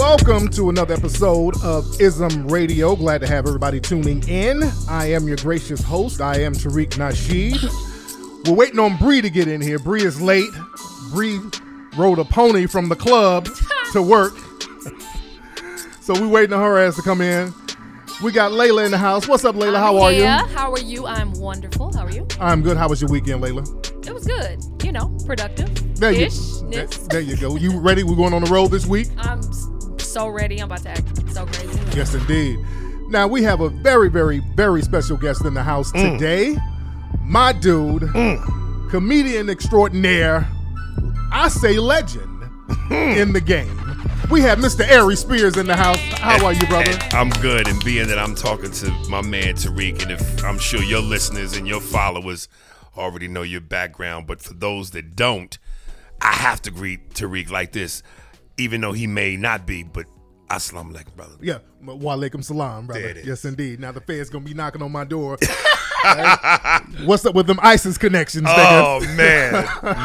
Welcome to another episode of ISM Radio. Glad to have everybody tuning in. I am your gracious host. I am Tariq Nasheed. We're waiting on Bree to get in here. Bree is late. Bree rode a pony from the club to work. So we're waiting on her ass to come in. We got Layla in the house. What's up, Layla? How are you? How are you? I'm wonderful. How are you? I'm good. How was your weekend, Layla? It was good. You know, productive. There you go. You ready? We're going on the road this week? I'm so ready. I'm about to act so crazy. Yes, indeed. Now, we have a very, very, very special guest in the house today. My dude, comedian extraordinaire, I say legend in the game. We have Mr. Ari Spears in the house. How are you, brother? I'm good, and being that I'm talking to my man Tariq, and if I'm sure your listeners and your followers already know your background, but for those that don't, I have to greet Tariq like this, even though he may not be, but assalamu alaikum, brother. Yeah, wa alaikum salam, brother. There it is. Yes, indeed. Now the Fed's gonna be knocking on my door. Right? What's up with them ISIS connections? Oh man.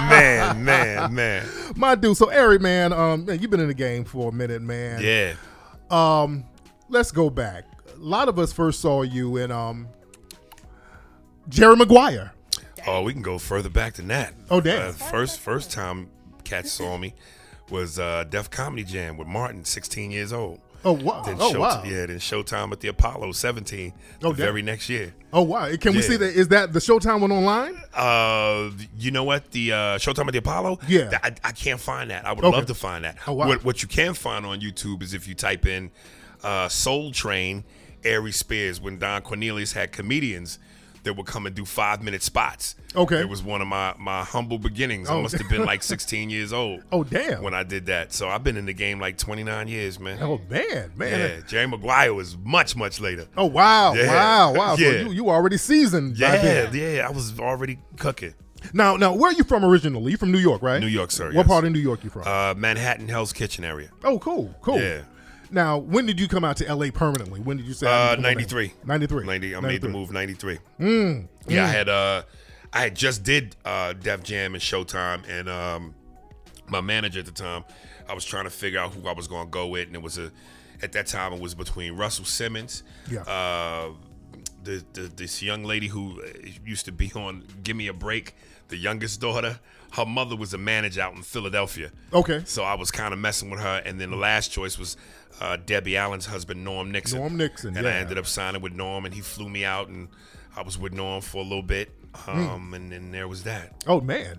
My dude. So Ari, man, you've been in the game for a minute, man. Yeah. Let's go back. A lot of us first saw you in Jerry Maguire. Oh, we can go further back than that. Oh, damn. First time cats saw me was Def Comedy Jam with Martin, 16 years old. Oh, wow. Wow. Yeah, then Showtime at the Apollo, 17, very next year. Oh, wow. Can we see that? Is that the Showtime one online? You know what? The Showtime at the Apollo? Yeah. I can't find that. I would love to find that. Oh, wow. What you can find on YouTube is if you type in Soul Train, Ari Spears, when Don Cornelius had comedians that would come and do 5-minute spots. Okay. It was one of my humble beginnings. I must have been like 16 years old. Oh, damn. When I did that. So I've been in the game like 29 years, man. Oh, man. Yeah, Jerry Maguire was much, much later. Oh, wow. Yeah. Wow. Yeah. So you already seasoned by then. Yeah, I was already cooking. Now, where are you from originally? You from New York, right? New York, sir. What yes. part of New York you from? Manhattan, Hell's Kitchen area. Oh, cool. Yeah. Now, when did you come out to L.A. permanently? When did you say? 93. 93. I made the move 93. Yeah, I had just did Def Jam and Showtime, and my manager at the time, I was trying to figure out who I was going to go with, and it was at that time it was between Russell Simmons, this young lady who used to be on Give Me a Break, the youngest daughter. Her mother was a manager out in Philadelphia. Okay. So I was kind of messing with her, and then the last choice was Debbie Allen's husband, Norm Nixon. And I ended up signing with Norm, and he flew me out, and I was with Norm for a little bit, and then there was that. Oh, man.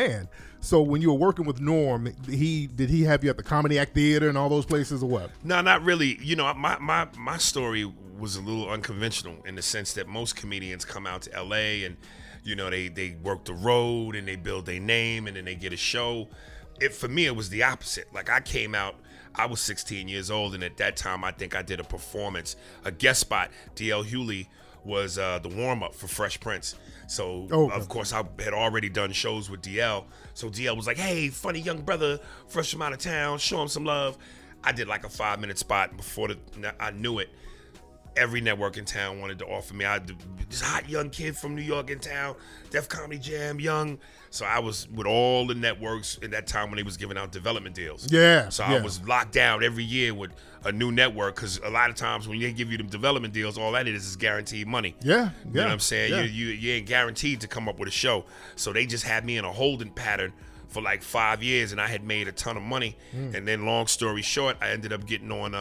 So when you were working with Norm, did he have you at the Comedy Act Theater and all those places, or what? No, not really. You know, my story was a little unconventional in the sense that most comedians come out to L.A. and, you know, they work the road and they build their name and then they get a show. For me, it was the opposite. Like, I came out, I was 16 years old, and at that time, I think I did a performance, a guest spot. D.L. Hewley was the warm-up for Fresh Prince. So, of course, I had already done shows with DL. So DL was like, hey, funny young brother, fresh from out of town, show him some love. I did like a 5-minute spot. Before I knew it, every network in town wanted to offer me. This hot young kid from New York in town, Def Comedy Jam, young. So I was with all the networks at that time when they was giving out development deals. Yeah. So I was locked down every year with a new network, because a lot of times when they give you them development deals, all that is guaranteed money. Yeah. You know what I'm saying? Yeah. You ain't guaranteed to come up with a show. So they just had me in a holding pattern for like 5 years, and I had made a ton of money. And then long story short, I ended up getting on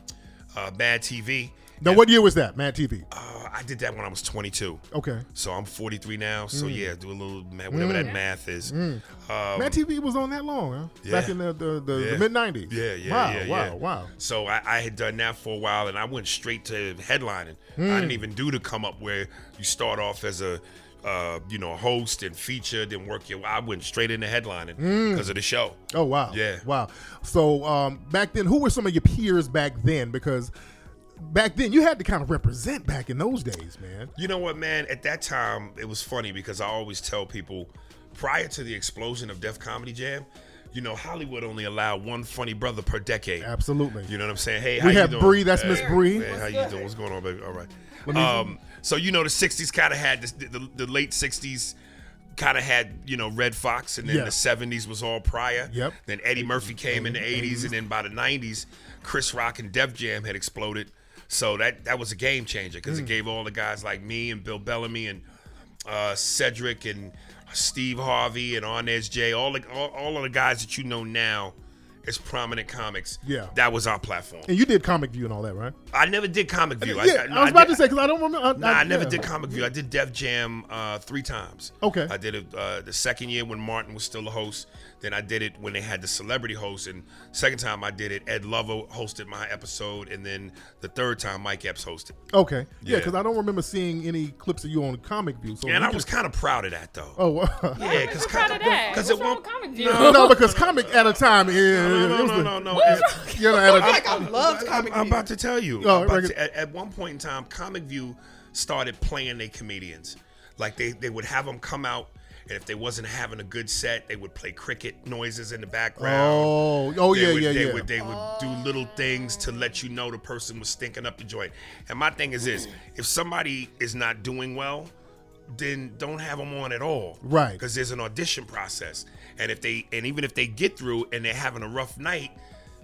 Mad TV. Now, what year was that, Mad TV? I did that when I was 22. Okay. So I'm 43 now. So yeah, do a little whatever that math is. Mad TV was on that long, huh? Yeah. Back in the mid-90s. Yeah. Wow. So I had done that for a while, and I went straight to headlining. I didn't even do the come up where you start off as a host and feature, then work your. I went straight into headlining because of the show. Oh, wow. Yeah. Wow. So back then, who were some of your peers back then? Because back then, you had to kind of represent back in those days, man. You know what, man? At that time, it was funny because I always tell people, prior to the explosion of Def Comedy Jam, you know, Hollywood only allowed one funny brother per decade. Absolutely. You know what I'm saying? Hey, we how have you Bree. doing? That's Miss Bree. Man, how you doing? What's going on, baby? All right. So, you know, the 60s kind of had the late 60s kind of had, Red Fox, and then Yeah. the 70s was all Pryor. Yep. Then Eddie Murphy came in the 80s, and then by the 90s, Chris Rock and Def Jam had exploded. So that was a game changer because it gave all the guys like me and Bill Bellamy and Cedric and Steve Harvey and Arnez J, all of the guys that you know now as prominent comics. Yeah. That was our platform. And you did Comic View and all that, right? I never did Comic View. Yeah, I was about to say, because I don't remember. I never did Comic View. I did Def Jam 3 times. Okay. I did it the second year when Martin was still a host. Then I did it when they had the celebrity host. And second time I did it, Ed Lover hosted my episode. And then the third time, Mike Epps hosted. Okay. Yeah, Yeah. because I don't remember seeing any clips of you on Comic View. So And I was kind of proud of that, though. Oh, wow. Yeah, because Proud of that. What's it wrong won't. with Comic View? No, because Comic at a time is. No. You know, at a, I love Comic I'm View. about to tell you. Oh, At one point in time, Comic View started playing their comedians. Like they would have them come out, and if they wasn't having a good set, they would play cricket noises in the background. They would do little things to let you know the person was stinking up the joint. And my thing is this: if somebody is not doing well, then don't have them on at all. Right. Because there's an audition process, and even if they get through and they're having a rough night,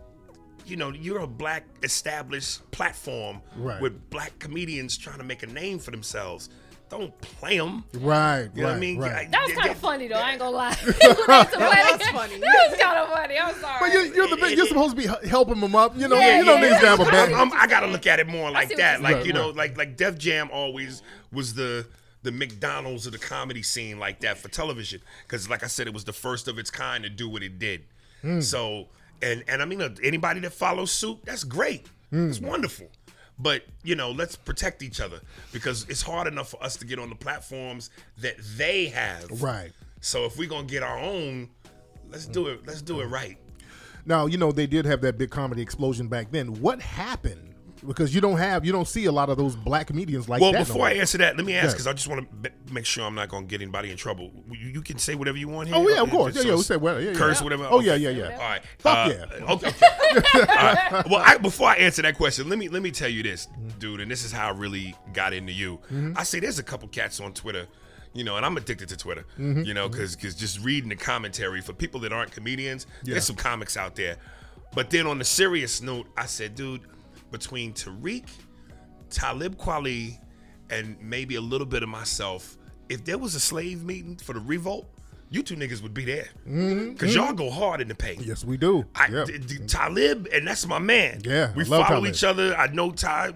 you're a black established platform Right. with black comedians trying to make a name for themselves. Don't play them. Right. You know what I mean? Right. That was kind of funny, though. I ain't gonna lie. That was funny. That was kind of funny. I'm sorry. But you're supposed to be helping them up. You know, Yeah, niggas have a back. I gotta look at it more like see what that. you're Like saying. like Def Jam always was the McDonald's of the comedy scene like that for television. Because like I said, it was the first of its kind to do what it did. So and I mean anybody that follows suit, that's great. It's wonderful. But, let's protect each other because it's hard enough for us to get on the platforms that they have. Right. So if we're going to get our own, let's do it. Let's do it right. Now, they did have that big comedy explosion back then. What happened? Because you don't see a lot of those black comedians like Well, that. before I answer that, let me ask, Yeah. because I just want to make sure I'm not going to get anybody in trouble. You can say whatever you want here. Oh, yeah, of course. Just Yeah, we say whatever. Yeah, curse, yeah. whatever. Oh, Okay. yeah. All right. Fuck yeah. Okay. All right. Well, before I answer that question, let me tell you this, dude, and this is how I really got into you. I say there's a couple cats on Twitter, and I'm addicted to Twitter, because just reading the commentary for people that aren't comedians, there's some comics out there. But then on the serious note, I said, dude, between Tariq, Talib Kweli, and maybe a little bit of myself, if there was a slave meeting for the revolt, you two niggas would be there. Because y'all go hard in the paint. Yes, we do. Yeah. Talib, and that's my man. Yeah, we I love follow Talib. each other. I know Ty.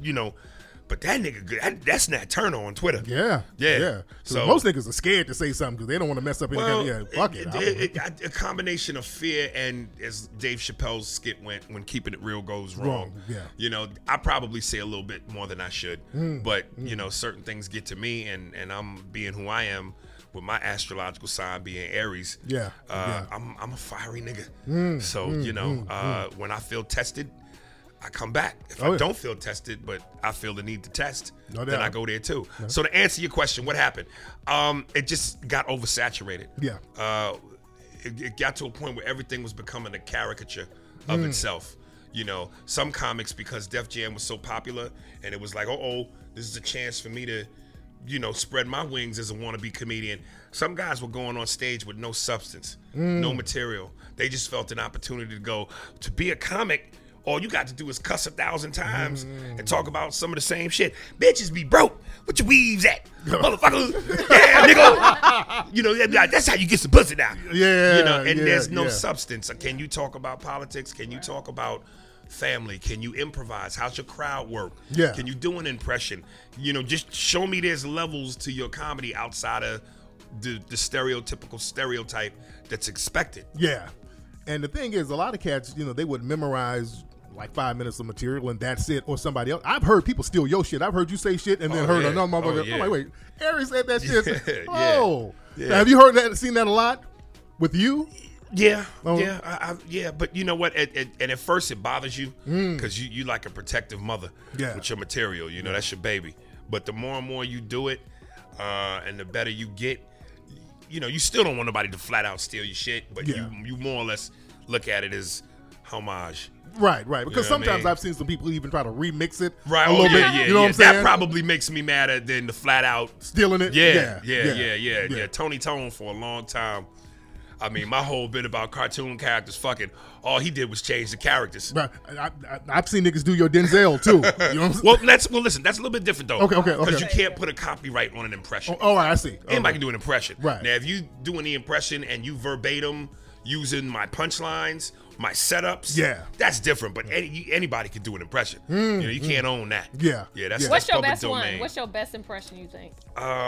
But that nigga, that's not turn on Twitter. Yeah. Yeah. So So- most niggas are scared to say something because they don't want to mess up any kind of, fuck it. A combination of fear and, as Dave Chappelle's skit went, when keeping it real goes wrong. Yeah. I probably say a little bit more than I should, but certain things get to me, and I'm being who I am with my astrological sign being Aries. Yeah. I'm a fiery nigga. So when I feel tested, I come back. If I don't feel tested, but I feel the need to test, No then doubt. I go there too. So to answer your question, what happened? It just got oversaturated. Yeah. It got to a point where everything was becoming a caricature of itself. Some comics, because Def Jam was so popular, and it was like, this is a chance for me to, spread my wings as a wannabe comedian. Some guys were going on stage with no substance, no material. They just felt an opportunity to be a comic. All you got to do is cuss 1,000 times and talk about some of the same shit. Bitches be broke. What your weaves at? Motherfucker. Yeah, nigga. That's how you get some pussy now. Yeah, And yeah, there's no yeah. substance. Can you talk about politics? Can you talk about family? Can you improvise? How's your crowd work? Yeah. Can you do an impression? Just show me there's levels to your comedy outside of the stereotypical stereotype that's expected. Yeah. And the thing is, a lot of cats, they would memorize like 5 minutes of material and that's it, or somebody else. I've heard people steal your shit. I've heard you say shit and then heard another motherfucker. yeah. I'm like, wait, Aries said that shit. Yeah. Oh. Yeah. Now, have you heard that, seen that a lot with you? Yeah, Oh. yeah, but you know what? And at first it bothers you because you like a protective mother with your material. That's your baby. But the more and more you do it, and the better you get, you still don't want nobody to flat out steal your shit. But Yeah. you more or less look at it as, homage. Right. Because You know what I sometimes mean? I've seen some people even try to remix it Right, a little bit. You know what I'm saying? That probably makes me madder than the flat out. Stealing it. Yeah. Tony Tone for a long time. I mean, my whole bit about cartoon characters fucking, all he did was change the characters. Right. I've seen niggas do your Denzel too. You know what I'm saying? Well, listen, that's a little bit different though. Okay. Because you can't put a copyright on an impression. Oh, I see. Anybody can do an impression. Right. Now, if you doing the impression and you verbatim using my punchlines, my setups, that's different. But anybody can do an impression. You can't own that. Yeah. That's What's your public best domain. one? What's your best impression, you think?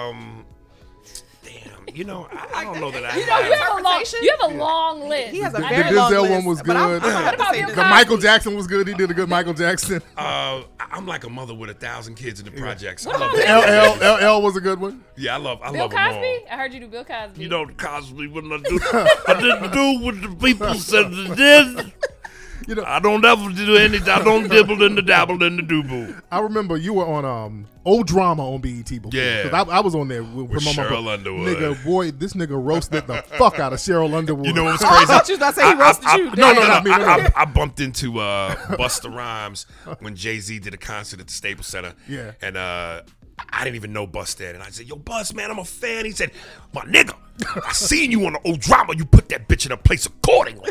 Damn, I don't know that I You know, have. you have a long list. He has a The very long Denzel list, one was but I'm good. about to What say about this. The Michael Jackson was good. He did a good Michael Jackson. I'm like a mother with 1,000 kids in the projects. What I love about that. LL was a good one. Yeah, I love Bill them all. Cosby? I heard you do Bill Cosby. You know, Cosby, when I didn't do what the people said I did. You know, I don't ever do anything. I don't dibble in the dabble in the do-boo. I remember you were on Old Drama on BET before. Yeah. 'Cause I was on there with my Cheryl Underwood. Nigga, boy, this nigga roasted the fuck out of Cheryl Underwood. You know what's Oh, I crazy? thought you was about to say he roasted you. No, not me, no. I bumped into Busta Rhymes when Jay-Z did a concert at the Staples Center. Yeah. And I didn't even know Bus then. And I said, yo, Bus, man, I'm a fan. He said, my nigga, I seen you on the Old Drama. You put that bitch in a place accordingly.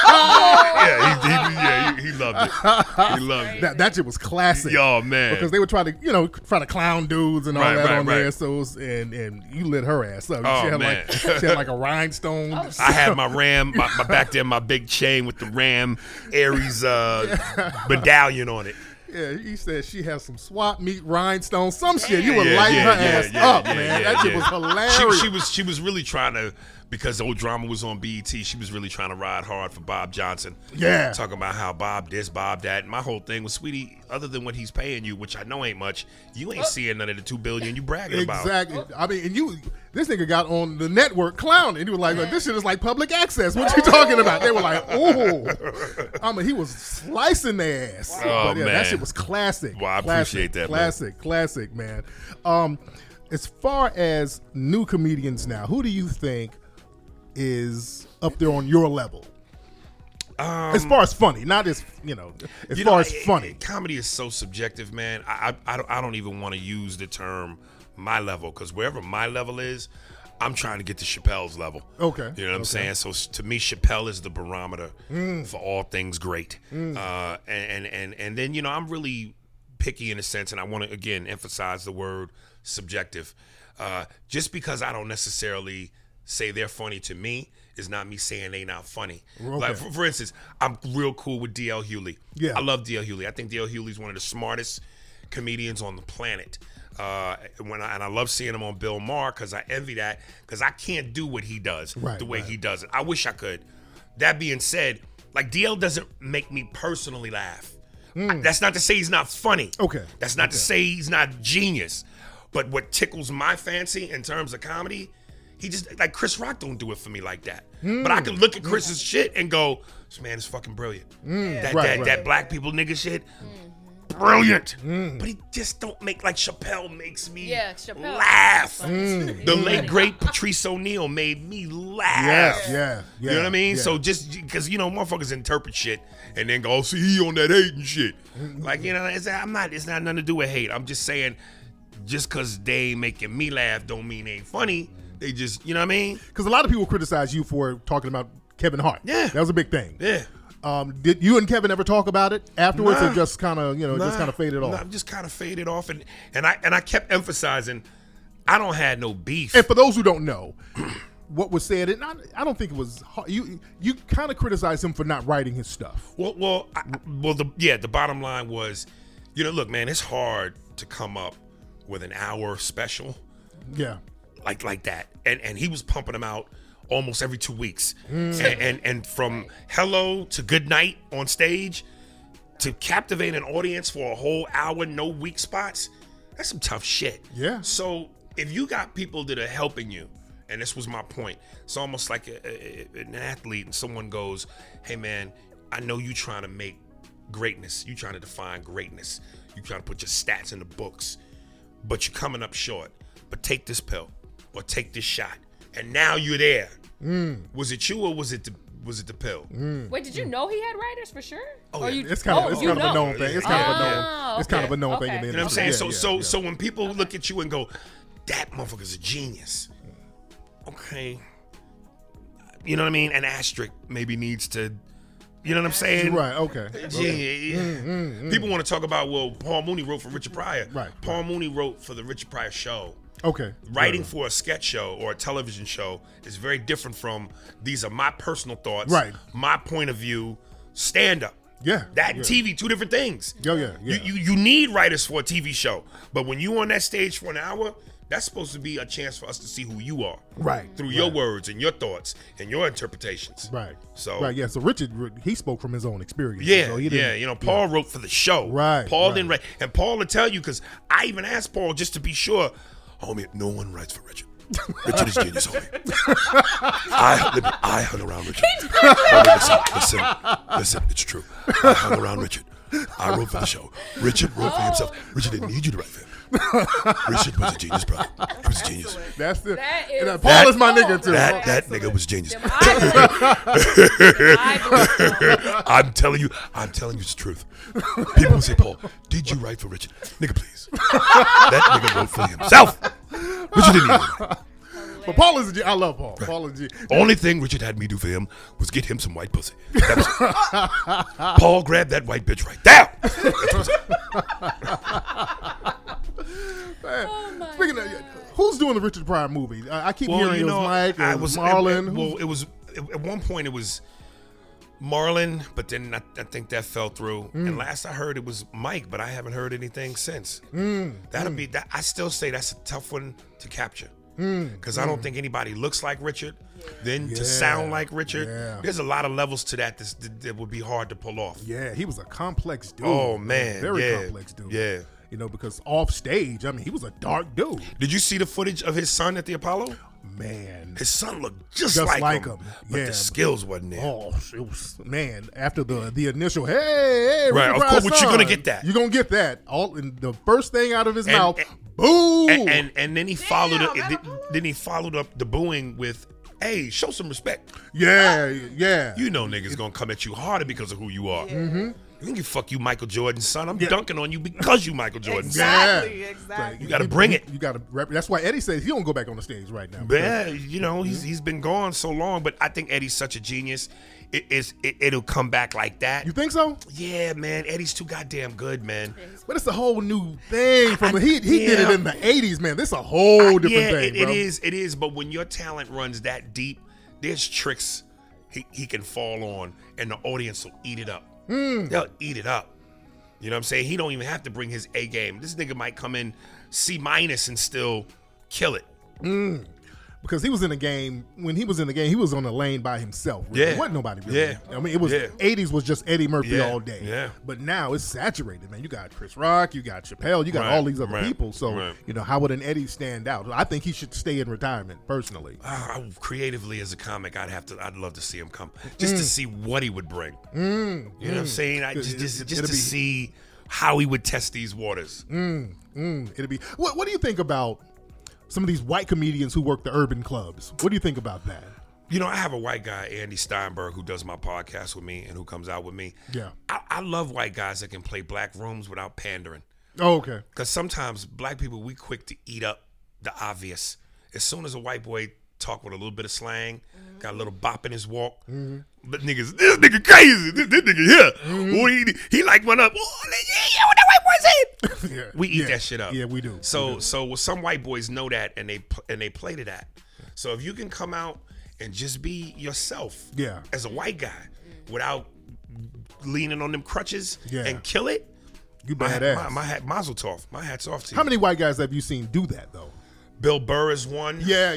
He loved it. He loved it. that shit was classic. Yo, man. Because they would try to clown dudes and all Right, that right, on there. right. So and you lit her ass up. Oh, she had man. she had like a rhinestone. I had my Ram, my back there, my big chain with the Ram Aries medallion on it. Yeah, he said she has some swap meat rhinestone, some shit. You would Yeah, light yeah, her yeah, ass yeah, up, yeah, man. yeah, That shit yeah. was hilarious. She was really trying to, because the Old Drama was on BET, she was really trying to ride hard for Bob Johnson. Yeah. Talking about how Bob this, Bob that. And my whole thing was, sweetie, other than what he's paying you, which I know ain't much, you ain't seeing none of the $2 billion you bragging about. Exactly. I mean, and this nigga got on the network clowning. He was like, this shit is like public access. What you talking about? They were like, ooh. I mean, he was slicing their ass. Oh, But yeah, man. that shit was classic. Well, I appreciate that, man. Classic, man. As far as new comedians now, who do you think is up there on your level? As far as funny, not as, as far as funny. Comedy is so subjective, man. I don't even want to use the term my level, because wherever my level is, I'm trying to get to Chappelle's level. Okay. You know what I'm saying? So to me, Chappelle is the barometer for all things great. And then, I'm really picky in a sense, and I want to, again, emphasize the word subjective. Just because I don't necessarily say they're funny to me is not me saying they not funny. Okay. Like, for instance, I'm real cool with D.L. Hewley. Yeah. I love D.L. Hewley. I think D.L. Hewley's one of the smartest comedians on the planet. And I love seeing him on Bill Maher, because I envy that, because I can't do what he does the way he does it. I wish I could. That being said, like, DL doesn't make me personally laugh. That's not to say he's not funny. Okay. That's not to say he's not genius. But what tickles my fancy in terms of comedy, he just, like, Chris Rock don't do it for me like that. But I can look at Chris's shit and go, this man is fucking brilliant. That black people nigga shit, brilliant. But he just don't make, like Chappelle makes me laugh. The late great Patrice O'Neal made me laugh. Yeah. You know what I mean? Yeah. So just because, motherfuckers interpret shit and then go, oh, see, he on that hate and shit. Like, it's not nothing to do with hate. I'm just saying, just because they ain't making me laugh don't mean they ain't funny. They just, you know what I mean? Because a lot of people criticize you for talking about Kevin Hart. Yeah. That was a big thing. Yeah. Did you and Kevin ever talk about it afterwards, Nah. or just kind of, just kind of faded off? Nah, just kind of faded off, and I kept emphasizing, I don't have no beef. And for those who don't know, what was said, and I don't think it was hard. You kind of criticized him for not writing his stuff. The bottom line was, look, man, it's hard to come up with an hour special. Yeah. Like that, and he was pumping them out almost every 2 weeks, and from hello to good night on stage to captivate an audience for a whole hour, no weak spots. That's some tough shit. Yeah. So if you got people that are helping you, and this was my point, it's almost like an athlete, and someone goes, hey man, I know you trying to make greatness, you trying to define greatness, you trying to put your stats in the books, but you're coming up short. But take this pill or take this shot, and now you're there. Was it you, or was it was it the pill? Wait, did you know he had writers for sure? Oh, Or yeah. you, It's kind of oh, it's you kind of a know. known thing. It's kind of a known. It's kind of a known thing in the Okay. You know what I'm industry. saying? Yeah, So when people look at you and go, "That motherfucker's a genius," okay, you know what I mean? An asterisk maybe needs to, you know what I'm saying? Right. Okay. Yeah. People want to talk about, well, Paul Mooney wrote for Richard Pryor. Right. Paul Mooney wrote for the Richard Pryor show. Okay. Writing for a sketch show or a television show is very different from these are my personal thoughts, Right. my point of view, stand up. Yeah. That and yeah. TV, two different things. Yeah. You need writers for a TV show, but when you on that stage for an hour, that's supposed to be a chance for us to see who you are, Right. Through your words and your thoughts and your interpretations, Right. So Right. Yeah. So Richard, he spoke from his own experience. yeah, So he yeah. didn't- You know, Paul wrote for the show, Right, Paul right. didn't write, and Paul will tell you because I even asked Paul just to be sure. Homie, no one writes for Richard. Richard is genius, homie. I hung around Richard. Homie, listen, it's true. I hung around Richard. I wrote for the show. Richard wrote for himself. Richard didn't need you to write for him. Richard was a genius, brother. He was a genius. That's the. That is and Paul is my so nigga too. That nigga was genius. Them eyebrows. I'm telling you it's the truth. People will say, Paul, did you write for Richard? Nigga, please. That nigga wrote for himself. Richard didn't even write. But Paul is a G. I love Paul. Paul is a G. Only thing Richard had me do for him was get him some white pussy. That was it. Paul grabbed that white bitch right down. Speaking of, who's doing the Richard Pryor movie? I keep hearing it was Mike, it was Marlon. It was at one point it was Marlon, but then I think that fell through. And last I heard it was Mike, but I haven't heard anything since. That'll be that. I still say that's a tough one to capture. Because I don't think anybody looks like Richard. Then to sound like Richard, there's a lot of levels to that that would be hard to pull off. Yeah, he was a complex dude. Oh man, very complex dude. Yeah. You know, because off stage, I mean, he was a dark dude. Did you see the footage of his son at the Apollo? Man. His son looked just Like like him. him, but Yeah, the skills wasn't there. Oh, it was, man, after the initial, hey, Right, Richard of Pryor's course, you're gonna son, get that. You're going to get that. And the first thing out of his And- mouth, and- boo. And then he followed Damn, it. at Apollo? Then he followed up the booing with, "Hey, show some respect." Yeah. You know niggas gonna come at you harder because of who you are. You can fuck you, Michael Jordan's son. I'm dunking on you because you Michael Jordan's son. Exactly. You gotta bring it. You got to. That's why Eddie says he don't go back on the stage right now. Yeah, you know he's been gone so long, but I think Eddie's such a genius. It'll come back like that. You think so? Yeah, man. Eddie's too goddamn good, man. But it's a whole new thing. He did it yeah. in the 80s, man. This is a whole different Yeah, thing, it bro. is. But when your talent runs that deep, there's tricks he can fall on, and the audience will eat it up. They'll eat it up. You know what I'm saying? He don't even have to bring his A game. This nigga might come in C- and still kill it. Because he was in the game. When he was in the game, he was on the lane by himself. Really. Yeah. There wasn't nobody really. Yeah. I mean, it was Yeah. 80s was just Eddie Murphy Yeah. all day. Yeah. But now it's saturated, man. You got Chris Rock, you got Chappelle, you got Right. all these other Right. people. So, Right. you know, how would an Eddie stand out? I think he should stay in retirement, personally. Creatively as a comic, I'd love to see him come just to see what he would bring. You know what I'm saying? Just It'll to be- see how he would test these waters. It'd be. What do you think about some of these white comedians who work the urban clubs? What do you think about that? You know, I have a white guy, Andy Steinberg, who does my podcast with me and who comes out with me. Yeah. I love white guys that can play black rooms without pandering. Oh, okay. Because sometimes black people, we quick to eat up the obvious. As soon as a white boy talk with a little bit of slang, got a little bop in his walk, but this nigga crazy. This nigga here. Oh, he like went up. Oh, yeah, what that white boy said. Yeah. We eat Yeah. that shit up. Yeah, we do. So some white boys know that and they play to that. So if you can come out and just be yourself, Yeah. as a white guy, without leaning on them crutches Yeah. and kill it, You my badass. mazel tov. My hat's off to you. How many white guys have you seen do that though? Bill Burr is one. Yeah.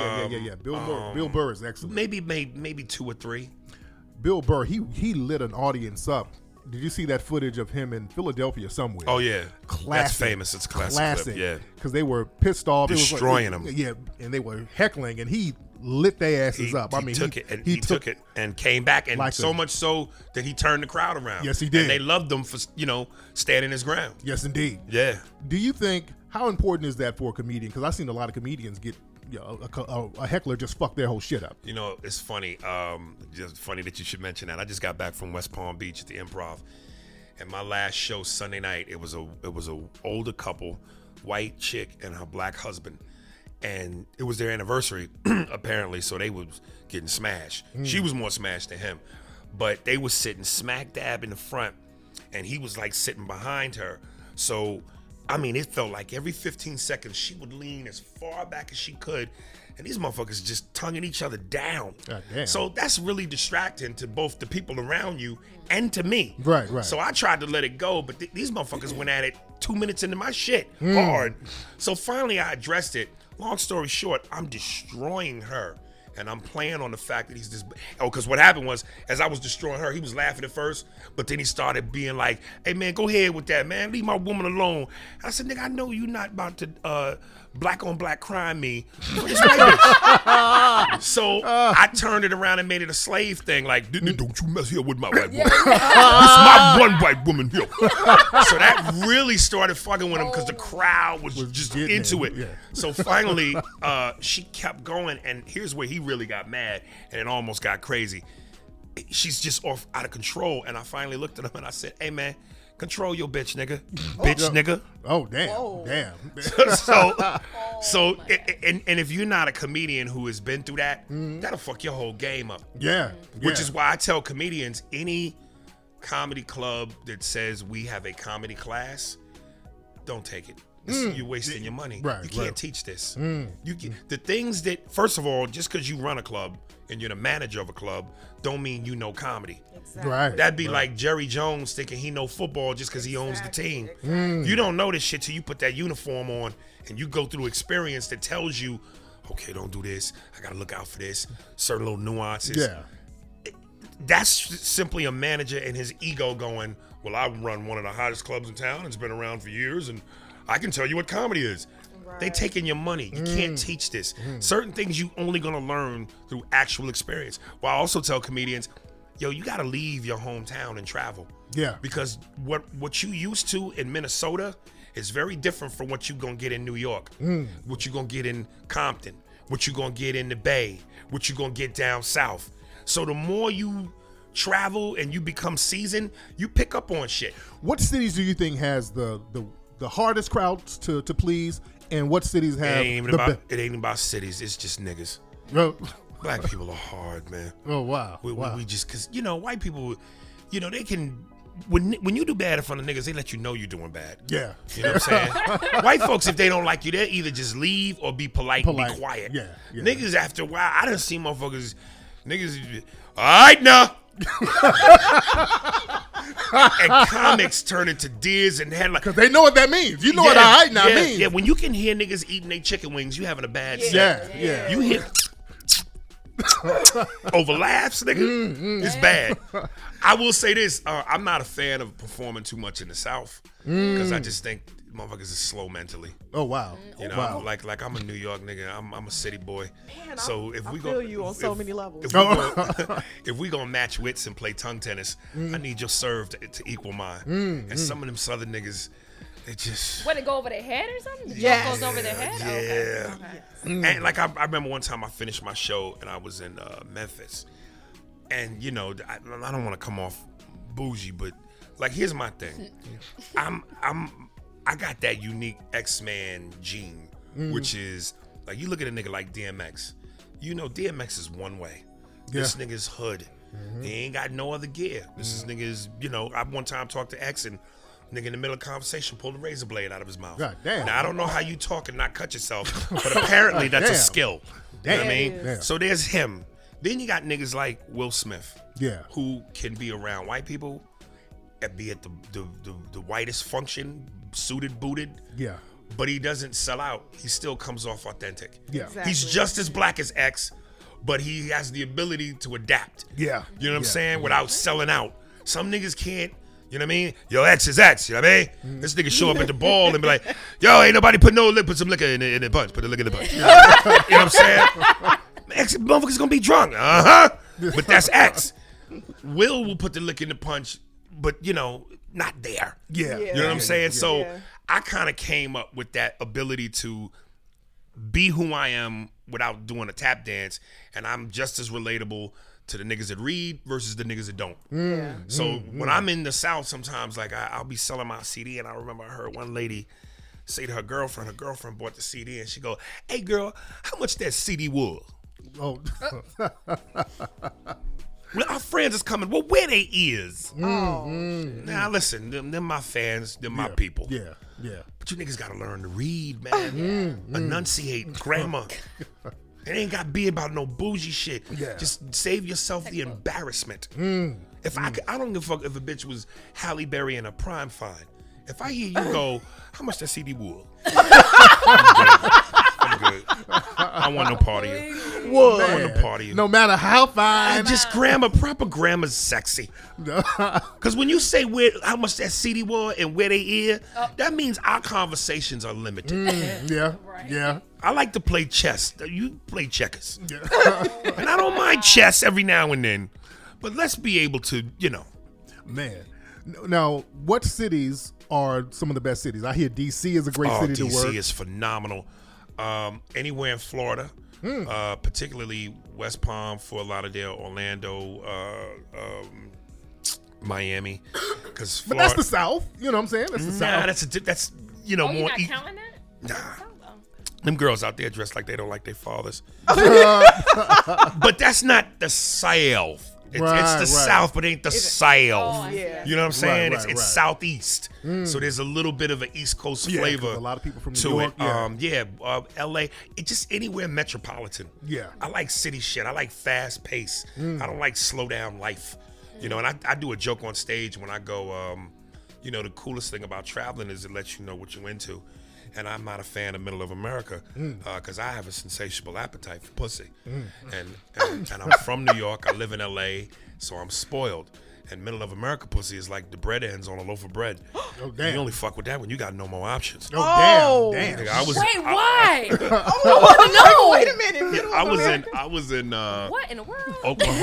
Bill Burr is excellent. Maybe two or three. Bill Burr, he lit an audience up. Did you see that footage of him in Philadelphia somewhere? Oh yeah, Classic. That's famous. It's a classic clip. Yeah, because they were pissed off. It was Destroying them. Yeah, and they were heckling, and he lit their asses up. I mean, he took it and came back, and like so a- much so that he turned the crowd around. Yes, he did. And they loved him for standing his ground. Yes, indeed. Yeah. Do you think how important is that for a comedian? Because I've seen a lot of comedians get a heckler just fucked their whole shit up. You know, it's funny. Just funny that you should mention that. I just got back from West Palm Beach at the Improv, and my last show Sunday night. It was a older couple, white chick and her black husband, and it was their anniversary apparently. So they was getting smashed. She was more smashed than him, but they was sitting smack dab in the front, and he was like sitting behind her. So, I mean, it felt like every 15 seconds she would lean as far back as she could, and these motherfuckers just tonguing each other down. God damn. So that's really distracting to both the people around you and to me. Right. So I tried to let it go, but these motherfuckers went at it 2 minutes into my shit hard. So finally I addressed it. Long story short, I'm destroying her. And I'm playing on the fact that he's this. Oh, because what happened was, as I was destroying her, he was laughing at first, but then he started being like, "Hey man, go ahead with that, man. Leave my woman alone." I said, "Nigga, I know you not about to black on black crime me for this white bitch." So I turned it around and made it a slave thing. Like, don't you mess here with my white woman. This is my one white woman here. So that really started fucking with him because the crowd was just into it. Yeah. So finally, she kept going, and here's where he really got mad, and it almost got crazy. She's just off out of control, and I finally looked at him and I said, "Hey man, control your bitch, nigga. Bitch, nigga." Oh damn, Whoa. damn. So, and if you're not a comedian who has been through that, that'll fuck your whole game up. Yeah. Which is why I tell comedians, any comedy club that says we have a comedy class, don't take it. You're wasting your money. Right, You can't right. teach this. You can, the things that, first of all, just because you run a club and you're the manager of a club, don't mean you know comedy. Exactly. right. That'd be like Jerry Jones thinking he know football just because he owns the team. You don't know this shit till you put that uniform on and you go through experience that tells you, okay, don't do this. I gotta look out for this. Certain little nuances. Yeah. That's simply a manager and his ego going, well, I run one of the hottest clubs in town. It's been around for years, and I can tell you what comedy is. They taking your money. You can't teach this. Certain things you only gonna learn through actual experience. Well, I also tell comedians, yo, you gotta leave your hometown and travel. Yeah. Because what you used to in Minnesota is very different from what you gonna get in New York. What you gonna get in Compton. What you gonna get in the Bay. What you gonna get down south. So the more you travel and you become seasoned, you pick up on shit. What cities do you think has the hardest crowds to please, and what cities have It ain't about cities. It's just niggas. Oh, Black people are hard, man. oh wow. We just, cause white people, they can, when you do bad in front of niggas, they let you know you're doing bad. Yeah. You know what I'm saying? White folks, if they don't like you, they'll either just leave or be polite. And be quiet. Yeah. Niggas, after a while, I done seen motherfuckers, all right now. And comics turn into deers and headlines. Because they know what that means. You know what all right now means. Yeah, when you can hear niggas eating their chicken wings, you having a bad set. Yeah. You hear over laughs, nigga. It's bad. I will say this: I'm not a fan of performing too much in the South because I just think motherfuckers is slow mentally. Oh wow. You know, wow. like I'm a New York nigga. I'm a city boy. Man, So if we feel go, you on so many levels. If we gonna match wits and play tongue tennis, I need your serve to equal mine. And some of them Southern niggas, they just. What, it go over their head or something? The Yes. joke goes over their head? Yeah. Okay. And like I remember one time I finished my show and I was in Memphis, and I don't want to come off bougie, but like here's my thing, I got that unique X-Man gene, which is like you look at a nigga like DMX, DMX is one way. This nigga's hood. He ain't got no other gear. This is niggas. I one time talked to X and. Nigga in the middle of conversation pulled a razor blade out of his mouth. God damn. Now I don't know how you talk and not cut yourself, but apparently that's a Damn. skill. You know what I mean? Damn. So there's him. Then you got niggas like Will Smith. Yeah. Who can be around white people and be at the whitest function, suited, booted. Yeah. But he doesn't sell out. He still comes off authentic. Yeah. Exactly. He's just as black as X, but he has the ability to adapt. Yeah. You know what I'm Yeah. saying? Without selling out. Some niggas can't. You know what I mean? Yo, X is X. You know what I mean? This nigga show up at the ball and be like, yo, ain't nobody put some liquor in the punch. Put the liquor in the punch. You know what I'm saying? X motherfucker's gonna be drunk. But that's X. Will put the liquor in the punch, but not there. Yeah. You know what I'm saying? So Yeah. I kind of came up with that ability to be who I am without doing a tap dance, and I'm just as relatable to the niggas that read versus the niggas that don't. So when I'm in the South, sometimes like I'll be selling my CD, and I remember I heard one lady say to her girlfriend bought the CD, and she go, "Hey girl, how much that CD was?" Oh, Well, our friends is coming. Well, where they is? Now listen, them my fans, them my people. yeah. But you niggas gotta learn to read, man. Enunciate grammar. It ain't got to be about no bougie shit. Yeah. Just save yourself the embarrassment. If I don't give a fuck if a bitch was Halle Berry in a prime fine. If I hear you go, how much that CD was? I'm good. I want no part of you. I want no part of you. No matter how fine. Just proper grammar's sexy. Because when you say how much that CD was and where they is, that means our conversations are limited. Yeah. I like to play chess. You play checkers. And I don't mind chess every now and then. But let's be able to, Man. Now, what cities are some of the best cities? I hear D.C. is a great city to work. D.C. is phenomenal. Anywhere in Florida, particularly West Palm, Fort Lauderdale, Orlando, Miami. But that's the South. You know what I'm saying? That's the South. That's You're more. not counting that? Nah. Them girls out there dressed like they don't like their fathers. But that's not the South. It's the South, but it ain't the South. You know what I'm saying? It's Southeast. So there's a little bit of an East Coast flavor. A lot of people from to New York. it. LA. It just anywhere metropolitan. Yeah. I like city shit. I like fast pace. I don't like slow down life. And I do a joke on stage when I go, the coolest thing about traveling is it lets you know what you're into. And I'm not a fan of middle of America because I have a insatiable appetite for pussy. And I'm from New York. I live in LA, so I'm spoiled. And middle of America pussy is like the bread ends on a loaf of bread. Oh, damn. You only fuck with that when you got no more options. Oh, damn. Nigga, Why? Wait a minute. I was in What in the world?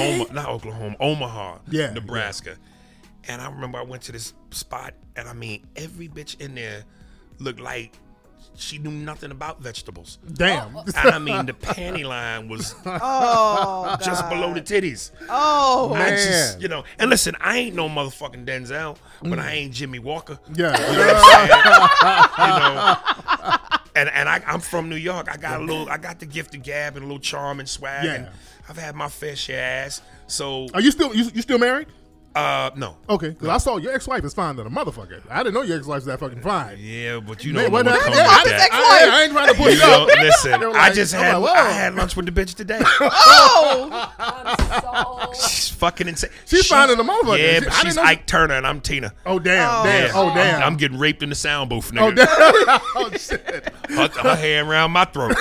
Omaha, Yeah, Nebraska. And I remember I went to this spot, and I mean, every bitch in there looked like she knew nothing about vegetables. Damn. And I mean, the panty line was just below the titties. Oh, I just, and listen, I ain't no motherfucking Denzel, but I ain't Jimmy Walker. Yeah. You know what I'm saying? And I'm from New York. I got the gift of gab and a little charm and swag. Yeah. And I've had my fair share ass. So Are you still married? no. Okay, because I saw your ex-wife is fine than a motherfucker. I didn't know your ex-wife's that fucking fine. Yeah, but you Man, know what what that- come yeah, with that. I ain't trying to put You you know, up. listen, They were I like- just I'm had like, whoa. I had lunch with the bitch today. I'm so... She's fucking insane. She's fine than a motherfucker. Yeah, I but didn't she's know- Ike Turner and I'm Tina. Oh damn! Damn! Oh damn! I'm getting raped in the sound booth, Oh nigga. damn! Oh shit! Her hand around my throat.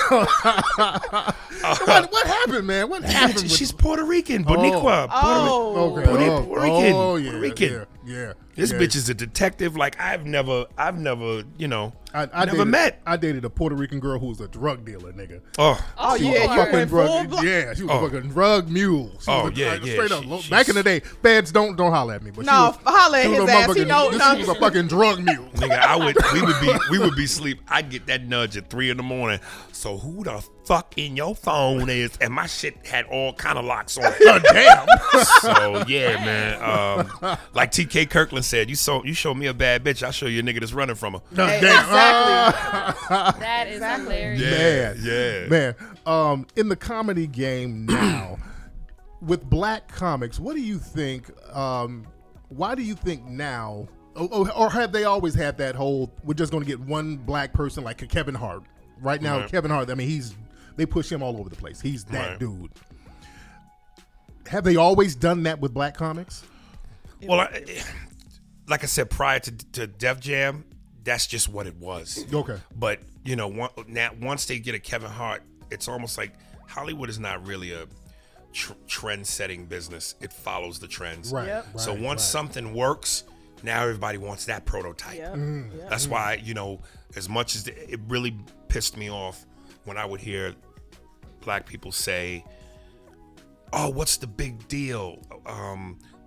What happened, man? What happened? with- She's Puerto Rican, Boricua. okay. Puerto Rican. Oh yeah. Puerto Rican. Yeah. This yeah. bitch is a detective like I've never, never dated, met. I dated a Puerto Rican girl who was a drug dealer, nigga. Oh, She was a yeah, fucking you're in full drug. blood. Yeah, she was a fucking drug mule. She Oh, was yeah, like, yeah, Straight up. she's- Back in the day, feds don't holler at me, but No, holler at she was his a ass. He motherfucking- know- She was a fucking drug mule. nigga, we would be asleep. I'd get that nudge at 3 a.m. So who the fuck in your phone is? And my shit had all kind of locks on it. Oh damn! So yeah, man. Like T.K. Kirkland said, you show me a bad bitch, I'll show you a nigga that's running from her. No, Hey, damn! exactly. That is hilarious. Man, in the comedy game now, with black comics, what do you think? Why do you think now, or have they always had that whole? We're just going to get one black person like Kevin Hart. Right now, Right. Kevin Hart. I mean, they push him all over the place. He's that Right. dude. Have they always done that with black comics? Well, like I said, prior to Def Jam, that's just what it was. Okay. But once they get a Kevin Hart, it's almost like Hollywood is not really a trend-setting business. It follows the trends. Right. Yep. So once something works, now everybody wants that prototype. Yep. That's why, as much as it really pissed me off when I would hear black people say, "Oh, what's the big deal?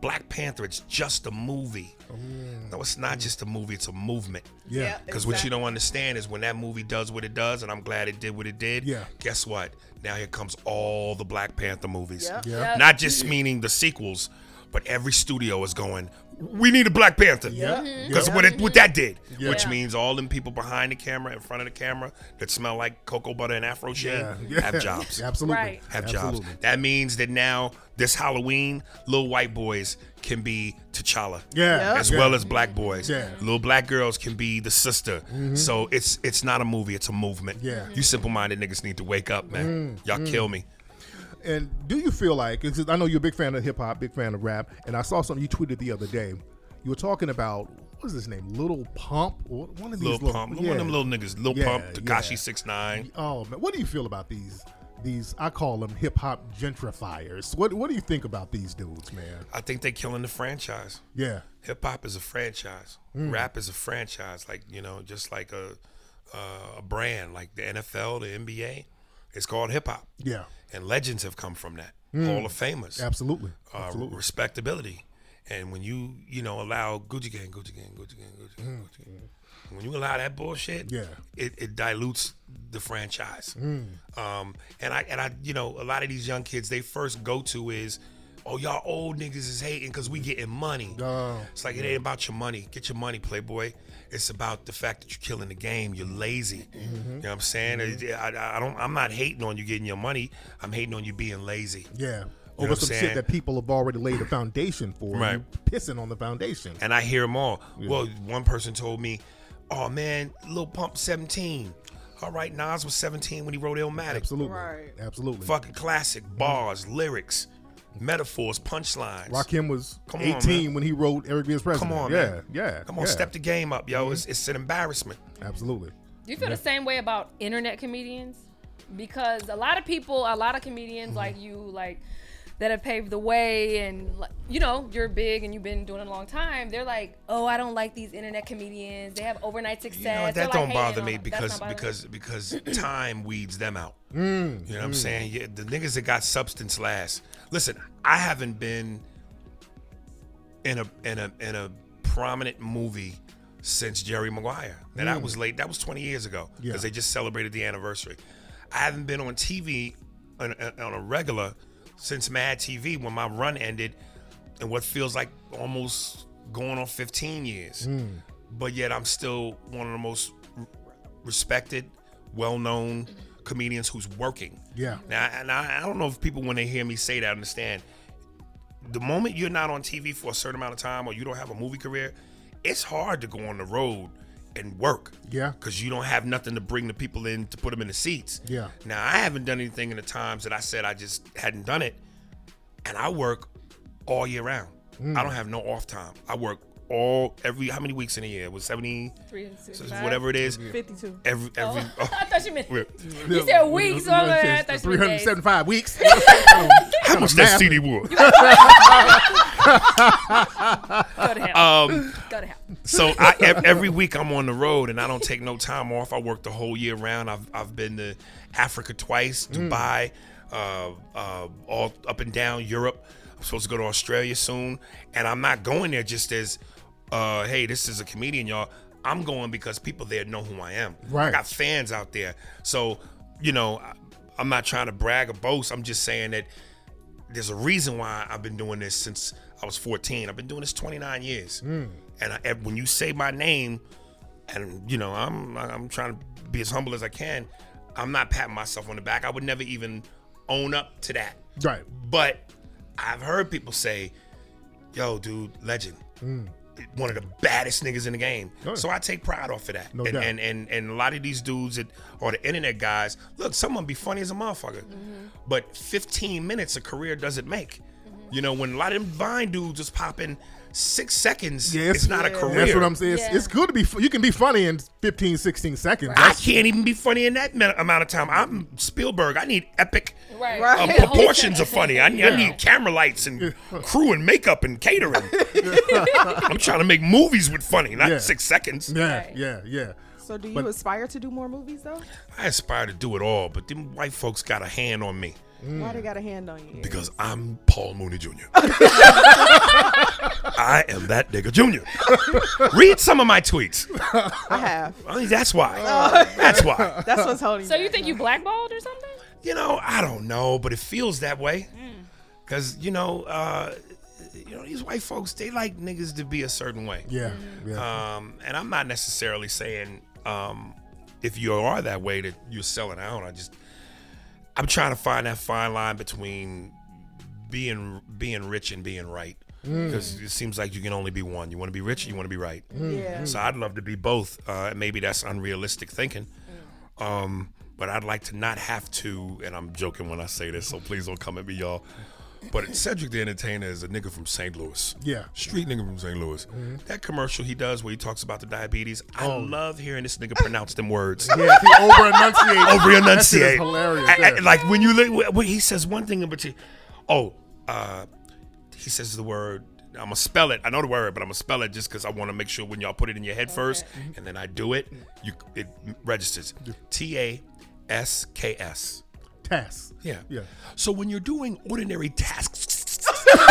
Black Panther, it's just a movie. No, it's not just a movie, it's a movement. Yeah. Because what you don't understand is when that movie does what it does, and I'm glad it did what it did, Yeah. guess what? Now here comes all the Black Panther movies. Yep. Yeah. Not just meaning the sequels, but every studio is going, we need a Black Panther. Because what that did, Yeah. which means all them people behind the camera, in front of the camera, that smell like cocoa butter and Afro shave, have jobs. Absolutely. Right. Have Absolutely. jobs. That means that now, this Halloween, little white boys can be T'Challa. Yeah. As well as black boys. Yeah. Little black girls can be the sister. So it's not a movie, it's a movement. Yeah. You simple-minded niggas need to wake up, man. Y'all kill me. And do you feel like, 'cause I know you're a big fan of hip hop, big fan of rap, and I saw something you tweeted the other day. You were talking about, what is his name? Little Pump? Or one of these Lil Pump. One of them little niggas. Lil Yeah, Pump, Tekashi yeah. 6ix9ine. Oh man, what do you feel about these? I call them hip hop gentrifiers. What do you think about these dudes, man? I think they killing the franchise. Yeah. Hip hop is a franchise. Rap is a franchise. Like, just like a brand, like the NFL, the NBA. It's called hip hop. Yeah. And legends have come from that. Hall of Famers. Absolutely. Absolutely. Respectability. And when you allow Gucci Gang. When you allow that bullshit, Yeah. it dilutes the franchise. And I a lot of these young kids, they first go to is, oh, y'all old niggas is hating because we getting money. Oh, It's like, it ain't about your money. Get your money, Playboy. It's about the fact that you're killing the game. You're lazy. You know what I'm saying? I'm not hating on you getting your money. I'm hating on you being lazy. Yeah. know Over what some I'm shit saying? that people have already laid a foundation for. Right. You pissing on the foundation. And I hear them all. Well, one person told me, oh man, Lil Pump 17. All right, Nas was 17 when he wrote Illmatic. Absolutely. Right. Absolutely. Fucking classic. Bars, lyrics, metaphors, punchlines. Rakim was Come on, 18 man. when he wrote Eric B. as President. Come on, yeah, man. Yeah. Come on, yeah. step the game up, yo. It's an embarrassment. Absolutely. Do you feel the same way about internet comedians? Because a lot of comedians like you, like that have paved the way, and like, you're big and you've been doing it a long time. They're like, oh, I don't like these internet comedians. They have overnight success. That They're don't like bother hating me on them. That's not bothering me. because time weeds them out. You know what I'm saying? Yeah, the niggas that got substance last. Listen, I haven't been in a prominent movie since Jerry Maguire. And that was late. That was 20 years ago because Yeah. they just celebrated the anniversary. I haven't been on TV on a regular since Mad TV when my run ended, and what feels like almost going on 15 years. But yet I'm still one of the most respected, well-known comedians who's working. Yeah. Now, and I don't know if people, when they hear me say that, understand. The moment you're not on TV for a certain amount of time, or you don't have a movie career, it's hard to go on the road and work. Yeah. Because you don't have nothing to bring the people in to put them in the seats. Yeah. Now, I haven't done anything in the times that I said I just hadn't done it. And I work all year round. I don't have no off time. I work how many weeks in a year? It was 70, 365? whatever it is. 52. Every I thought you meant. Wait, You said weeks, so I'm like, I thought you meant days. 375 weeks. how much that CD was? Go to hell. Go to hell. So every week I'm on the road and I don't take no time off. I work the whole year round. I've been to Africa twice, Dubai, all up and down Europe. I'm supposed to go to Australia soon, and I'm not going there just as, hey, this is a comedian, y'all. I'm going because people there know who I am. Right. I got fans out there. So, I'm not trying to brag or boast. I'm just saying that there's a reason why I've been doing this since I was 14. I've been doing this 29 years. And when you say my name, and I'm trying to be as humble as I can, I'm not patting myself on the back. I would never even own up to that. Right. But I've heard people say, yo, dude, legend. One of the baddest niggas in the game. Oh. So I take pride off of that. No doubt. And a lot of these dudes that are the internet guys, look, someone be funny as a motherfucker. But 15 minutes a career doesn't make. When a lot of them Vine dudes is popping 6 seconds, it's not a career. That's what I'm saying. Yeah. It's good to be. You can be funny in 15, 16 seconds. I can't even be funny in that amount of time. I'm Spielberg. I need epic Right. proportions of funny. I need camera lights and crew and makeup and catering. I'm trying to make movies with funny, not 6 seconds. Yeah, Right. yeah. So do you But- aspire to do more movies though? I aspire to do it all, but them white folks got a hand on me. Why they got a hand on you? Because I'm Paul Mooney Jr. I am that nigga Jr. Read some of my tweets. I have. I mean, that's why. That's why. That's what's holding. So me you back think now. you blackballed or something? I don't know, but it feels that way. Because, these white folks, they like niggas to be a certain way. Yeah. And I'm not necessarily saying if you are that way that you're selling out. I'm trying to find that fine line between being rich and being right. Because it seems like you can only be one. You want to be rich, you want to be right. Yeah. So I'd love to be both. Maybe that's unrealistic thinking. But I'd like to not have to, and I'm joking when I say this, so please don't come at me, y'all. But Cedric the Entertainer is a nigga from St. Louis. Yeah. Street nigga from St. Louis. That commercial he does where he talks about the diabetes, I love hearing this nigga pronounce them words. Yeah, he over-enunciates. Over-enunciate. That shit is hilarious. Yeah. Like when he says one thing in particular. He says the word. I'm gonna spell it. I know the word, but I'm gonna spell it just because I want to make sure when y'all put it in your head first, and then I do it, it registers. TASKS. Tasks. Yeah. Yeah. So when you're doing ordinary tasks.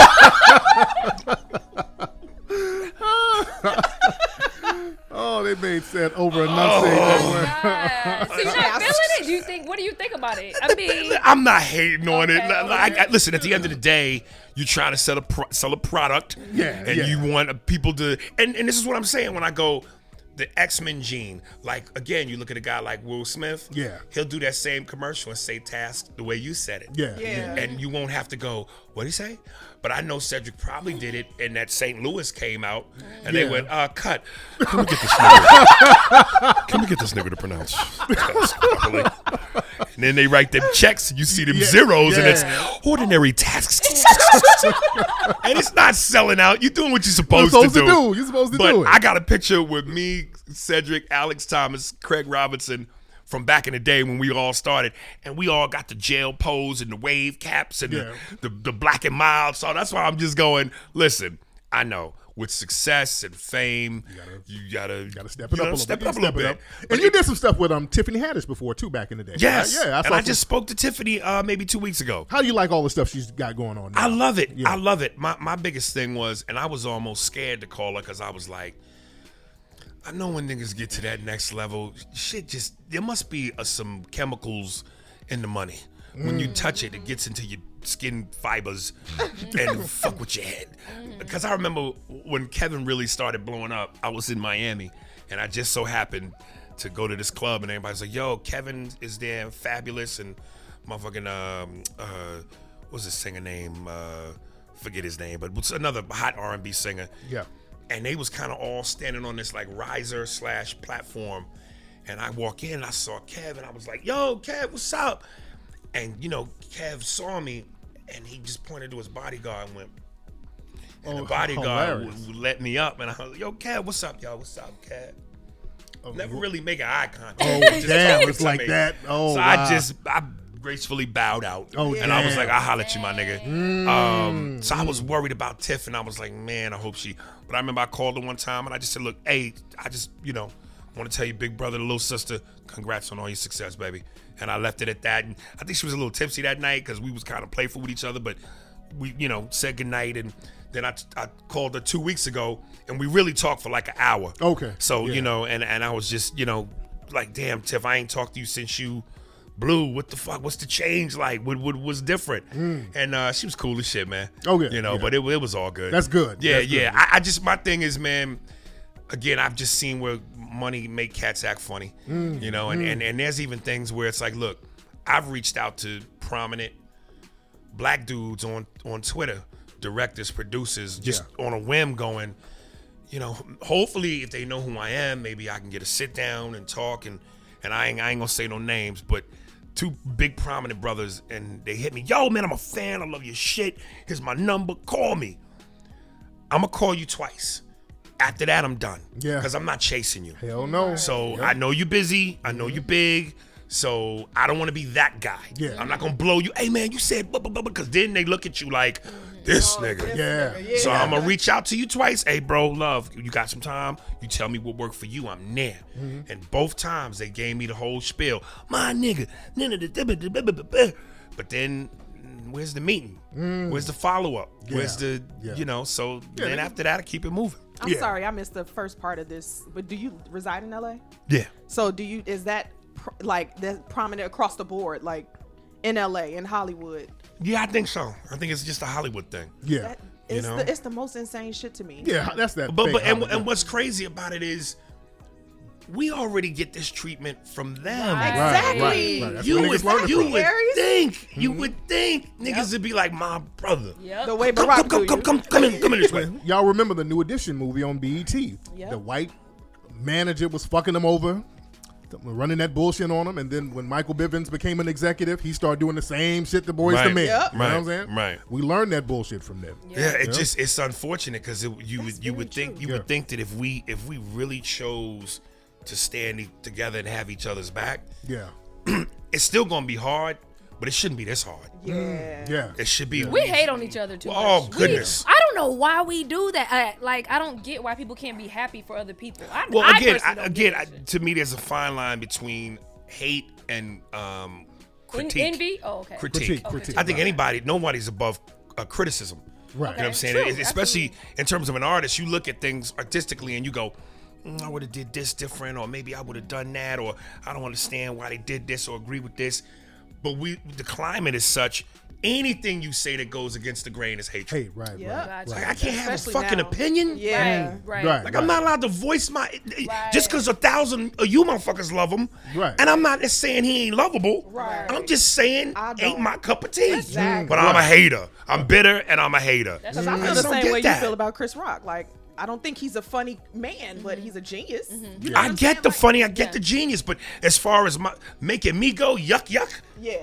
Oh, they made said over-enunciate. God. So you're not feeling it? What do you think about it? I mean, I'm not hating on it. Okay. Listen, at the end of the day, you're trying to sell a product. Yeah, And yeah. you want people to, and this is what I'm saying when I go, the X-Men gene. Like, again, you look at a guy like Will Smith. Yeah. He'll do that same commercial and say task the way you said it. Yeah. Yeah. And you won't have to go, what'd he say? But I know Cedric probably did it, and that St. Louis came out, and they went, cut. Can we get this nigga? Can we get this nigga to pronounce task properly? And then they write them checks, and you see them zeros, and it's ordinary tasks. And it's not selling out. You're doing what you're supposed, You're to do. You're supposed to But do it. I got a picture with me, Cedric, Alex Thomas, Craig Robinson from back in the day when we all started, and we all got the jail pose and the wave caps and the black and mild. So that's why I'm just going, listen, I know with success and fame, you gotta step it up a little bit. But And you did some stuff with Tiffany Haddish before too, back in the day. yes, right? Yeah. and I just spoke to Tiffany maybe 2 weeks ago. How do you like all the stuff she's got going on now? I love it. Yeah. I love it. My biggest thing was, and I was almost scared to call her because I was like, I know when niggas get to that next level, there must be some chemicals in the money. When you touch it, it gets into your skin fibers and fuck with your head. Because I remember when Kevin really started blowing up, I was in Miami, and I just so happened to go to this club, and everybody's like, yo, Kevin is there, fabulous, and motherfucking, what's his singer name? Forget his name, but what's another hot R&B singer? Yeah. And they was kind of all standing on this like riser / platform. And I walk in, I saw Kev, and I was like, yo, Kev, what's up? And, Kev saw me, and he just pointed to his bodyguard and went, and the bodyguard would let me up. And I was like, yo, Kev, what's up, y'all? What's up, Kev? Never really making eye contact. Oh, Just damn, talking it's to like me. that. Oh, so wow. I gracefully bowed out. Oh, and I was damn. like, I'll holler at you, my nigga. So I was worried about Tiff, and I was like, man, I hope she. But I remember I called her one time, and I just said, look, hey, I just, want to tell you, big brother, little sister, congrats on all your success, baby. And I left it at that. And I think she was a little tipsy that night because we was kind of playful with each other, but we, said goodnight. And then I called her 2 weeks ago, and we really talked for like an hour. Okay. So, Yeah. and I was just, like, damn, Tiff, I ain't talked to you since you blew. What the fuck? What's the change like? What was different? And she was cool as shit, man. Oh, yeah. But it was all good. That's good. Yeah, That's good. yeah. I just, my thing is, man, again, I've just seen where money make cats act funny, and there's even things where it's like, look, I've reached out to prominent black dudes on Twitter, directors, producers, just on a whim going, hopefully if they know who I am, maybe I can get a sit down and talk, and I ain't gonna say no names, but two big prominent brothers, and they hit me, yo, man, I'm a fan, I love your shit, here's my number, call me. I'm gonna call you twice. After that, I'm done. Yeah. Because I'm not chasing you. Hell no. So I know you're busy. I know you're big. So I don't want to be that guy. Yeah. I'm not going to blow you. Hey, man, you said, because then they look at you like, this nigga. Yeah. So I'm going to reach out to you twice. Hey, bro, love, you got some time? You tell me what worked for you. I'm there. And both times they gave me the whole spiel. My nigga. But then where's the meeting? Where's the follow up? Yeah. Where's the Yeah. So Yeah, then they- after that, I keep it moving. I'm Yeah. sorry, I missed the first part of this. But do you reside in LA? Yeah. So is that like that prominent across the board, like in LA, in Hollywood? Yeah, I think so. I think it's just a Hollywood thing. Yeah. That, You it's know? it's the most insane shit to me. Yeah, that's that. But fake and Hollywood. what's crazy about it is we already get this treatment from them. Right. Exactly. That's You where would, niggas learn it you from. would Aries? think, niggas would be like my brother. Yep. The way Come Barack come in this way. Y'all remember the New Edition movie on BET? Yep. The white manager was fucking them over, running that bullshit on them, and then when Michael Bivins became an executive, he started doing the same shit the boys to Right. men. Yep. You know what I'm Right. saying? Right. We learned that bullshit from them. Yeah, it Yeah. just it's unfortunate because you would think Yeah. would think that if we really chose to stand together and have each other's back, Yeah. it's still gonna be hard, but it shouldn't be this hard. Yeah. Yeah. It should be. We hate on each other too much. Oh, goodness. I don't know why we do that. I don't get why people can't be happy for other people. Well, I again, personally don't get that shit. to me, there's a fine line between hate and critique. Envy? Oh, okay. Critique. Critique. I think nobody's above criticism. Right. You know what I'm saying? True, Especially in terms of an artist, you look at things artistically and you go, I would have did this different, or maybe I would have done that, or I don't understand why they did this or agree with this. But the climate is such, anything you say that goes against the grain is hatred. Hey, right, Yeah. right. Gotcha. Like, I can't have a Especially fucking now. opinion. Yeah. Right. Right. Like, I'm not allowed to voice my... Right. Just because 1,000 of you motherfuckers love him. Right. And I'm not just saying he ain't lovable. Right. I'm just saying I don't. ain't my cup of tea. Exactly. But I'm a hater. I'm bitter and I'm a hater. Because I feel I the just don't same get way you that. feel about Chris Rock. Like, I don't think he's a funny man, but he's a genius. You know what I I'm get saying? the Like, funny, I get the genius, but as far as making me go yuck, Yeah.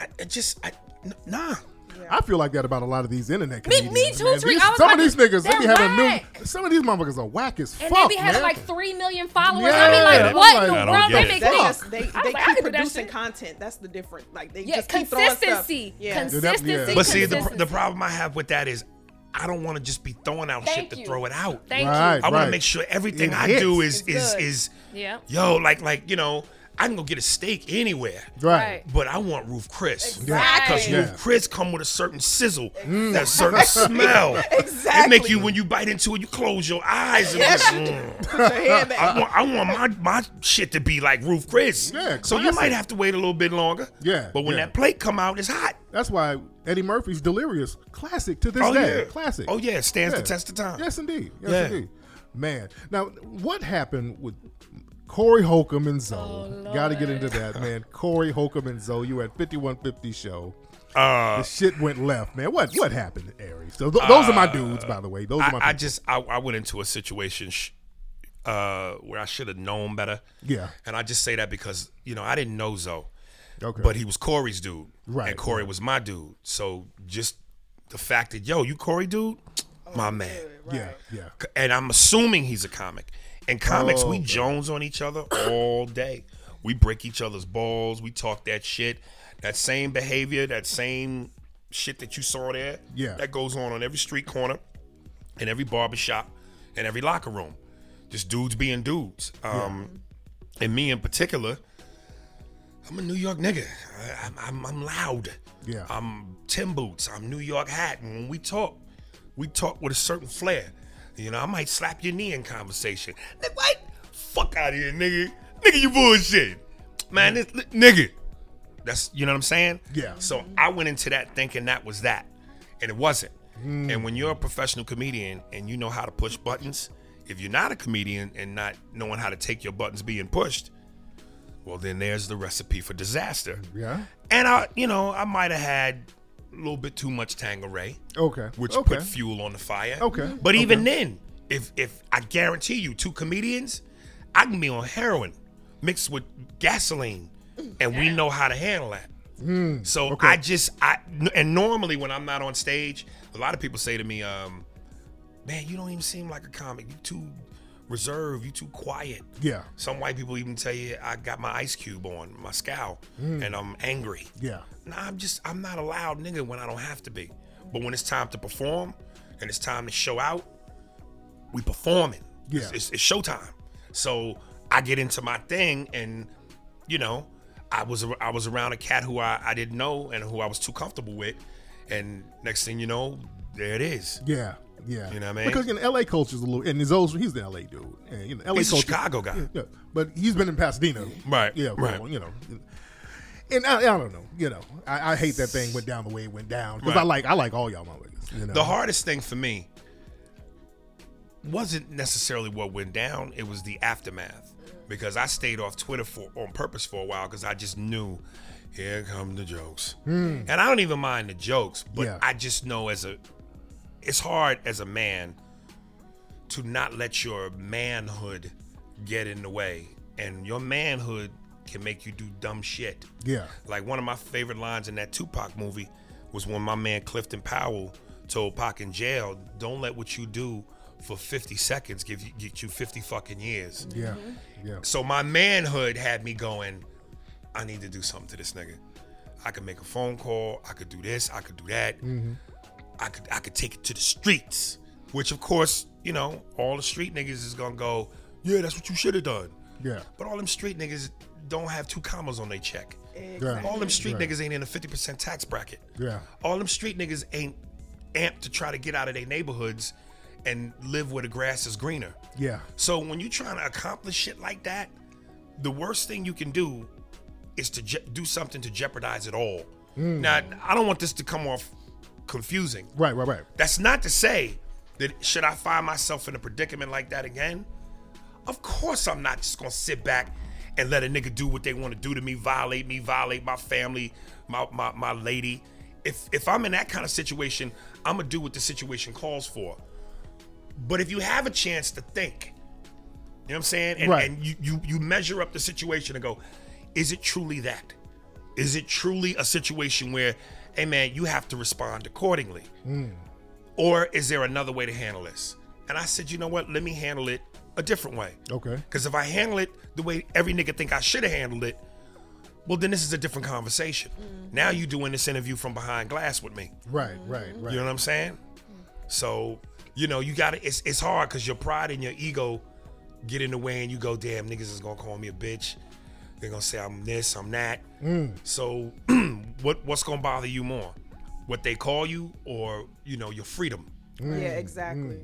nah. I feel like that about a lot of these internet Me comedians. too, man. Tariq. These- I was some like, of these niggas, they be they're having whack. some of these motherfuckers are whack as And fuck, they be having man. like 3 million followers. Yeah. I mean, like, Yeah. what I'm in like, the I world? don't They get make it. They me. just they I was keep like, I can do that producing shit. content. That's the different. Like they Yeah, just keep throwing stuff. consistency. Yeah. Consistency. Yeah. But see, consistency. the problem I have with that is I don't want to just be throwing out Thank shit to you. throw it out. Thank Right. you. I want right. to make sure everything It I hits. do It's good. is Yeah. yo, like you know, I can go get a steak anywhere. Right. But I want Roof Chris. Exactly. Because Yeah. Roof Chris come with a certain sizzle, that certain smell. Exactly. It make you, when you bite into it, you close your eyes and just, Put your hand back. I want my shit to be like Roof Chris. Yeah, so you classic. might have to wait a little bit longer. Yeah, But when yeah. that plate come out, it's hot. That's why Eddie Murphy's Delirious, classic to this Oh, day. yeah. Classic. Oh, yeah, it stands the Yeah. test of time. Yes, indeed. Yes, Yeah. indeed. Man, now what happened with Corey Holcomb and Zoe? Oh, Got to get into that, man. Corey Holcomb and Zoe, you at 5150 show. Uh, The shit went left, man. What happened, Aries? So those are my dudes, by the way. Those are my I people. just I went into a situation where I should have known better. Yeah. And I just say that because, you know, I didn't know Zoe. Okay. But he was Corey's dude. Right, And Corey right. was my dude. So just the fact that, yo, you Corey dude? My man. Yeah, yeah. And I'm assuming he's a comic. In comics, we okay. Jones on each other all day. We break each other's balls. We talk that shit. That same behavior, that same shit that you saw there, Yeah. that goes on every street corner, in every barbershop, in every locker room. Just dudes being dudes. And me in particular, I'm a New York nigga. I'm loud. Yeah. I'm Tim Boots. I'm New York hat. And when we talk with a certain flair. You know, I might slap your knee in conversation. Nigga, what? Fuck out of here, nigga. Nigga, you bullshit. Man, nigga. That's, you know what I'm saying? Yeah. So I went into that thinking that was that. And it wasn't. And when you're a professional comedian and you know how to push buttons, if you're not a comedian and not knowing how to take your buttons being pushed, well, then there's the recipe for disaster. Yeah. And I might have had a little bit too much Tanqueray, Okay. which okay. put fuel on the fire. Okay. But even Okay. then, if I guarantee you, two comedians, I can be on heroin mixed with gasoline, and we know how to handle that. So okay. and normally when I'm not on stage, a lot of people say to me, man, you don't even seem like a comic. You too reserved. You too quiet. Yeah. Some white people even tell you I got my ice cube on, my scowl, and I'm angry. Yeah. Nah, I'm not a loud nigga when I don't have to be. But when it's time to perform and it's time to show out, we performing. Yeah. It's showtime. So I get into my thing and, you know, I was around a cat who I didn't know and who I was too comfortable with, and next thing you know, there it is. Yeah. Yeah, You know what I mean? Because LA culture's a little, and he's the LA dude. And, LA He's a culture, Chicago guy. Yeah, but he's been in Pasadena, Right, Yeah, right. And I don't know, I hate that thing went down the way it went down because Right. I like all y'all motherfuckers. The hardest thing for me wasn't necessarily what went down; it was the aftermath. Because I stayed off Twitter on purpose for a while because I just knew, here come the jokes, and I don't even mind the jokes, but I just know it's hard as a man to not let your manhood get in the way, and your manhood can make you do dumb shit. Yeah. Like one of my favorite lines in that Tupac movie was when my man Clifton Powell told Pac in jail, "Don't let what you do for 50 seconds get you 50 fucking years." Yeah, yeah. So my manhood had me going, I need to do something to this nigga. I could make a phone call. I could do this. I could do that. I could take it to the streets, which of course, all the street niggas is gonna go, yeah, that's what you should have done. Yeah. But all them street niggas don't have 2 commas on their check. Right. All them street Right. niggas ain't in a 50% tax bracket. Yeah. All them street niggas ain't amped to try to get out of their neighborhoods and live where the grass is greener. Yeah. So when you're trying to accomplish shit like that, the worst thing you can do is to do something to jeopardize it all. Now, I don't want this to come off confusing. Right. That's not to say that should I find myself in a predicament like that again? Of course I'm not just gonna sit back and let a nigga do what they want to do to me, violate my family, my lady. If I'm in that kind of situation, I'm gonna do what the situation calls for. But if you have a chance to think, you know what I'm saying? And you measure up the situation and go, is it truly that? Is it truly a situation where, hey man, you have to respond accordingly? Or is there another way to handle this? And I said, you know what? Let me handle it a different way. Okay. Because if I handle it the way every nigga think I should have handled it, well, then this is a different conversation. Now you doing this interview from behind glass with me. Right. You know what I'm saying? So, you gotta, it's hard because your pride and your ego get in the way and you go, damn, niggas is gonna call me a bitch. They're gonna say I'm this, I'm that. So what's gonna bother you more? What they call you or, your freedom? Yeah, exactly.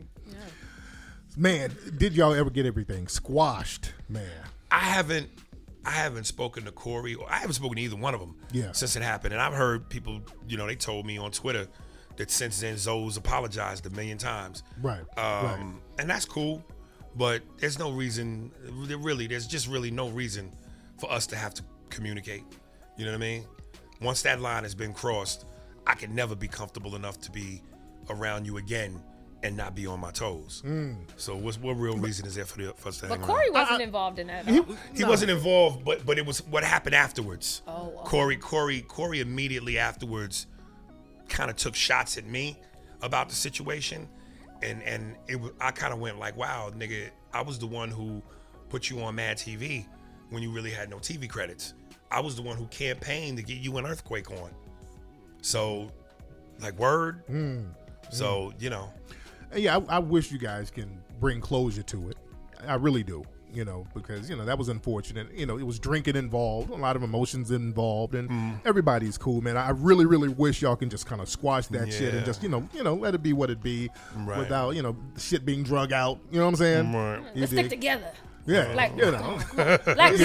Man, did y'all ever get everything squashed, man? I haven't spoken to Corey, or I haven't spoken to either one of them since it happened. And I've heard people, they told me on Twitter that since then Zoe's apologized 1,000,000 times. Right. And that's cool, but there's no reason, there's just really no reason for us to have to communicate. You know what I mean? Once that line has been crossed, I can never be comfortable enough to be around you again and not be on my toes. So what real reason is there for us to hang But around? Corey wasn't involved in that. He wasn't involved, but it was what happened afterwards. Oh, okay. Corey immediately afterwards kind of took shots at me about the situation, and I kind of went like, wow, nigga, I was the one who put you on Mad TV when you really had no TV credits. I was the one who campaigned to get you an earthquake on. So, like, word. So, Yeah, I wish you guys can bring closure to it. I really do. Because that was unfortunate. It was drinking involved, a lot of emotions involved, and everybody's cool, man. I really, really wish y'all can just kind of squash that shit and just let it be what it be, without shit being drug out. You know what I'm saying? Right. Let's stick together. Yeah, Like, like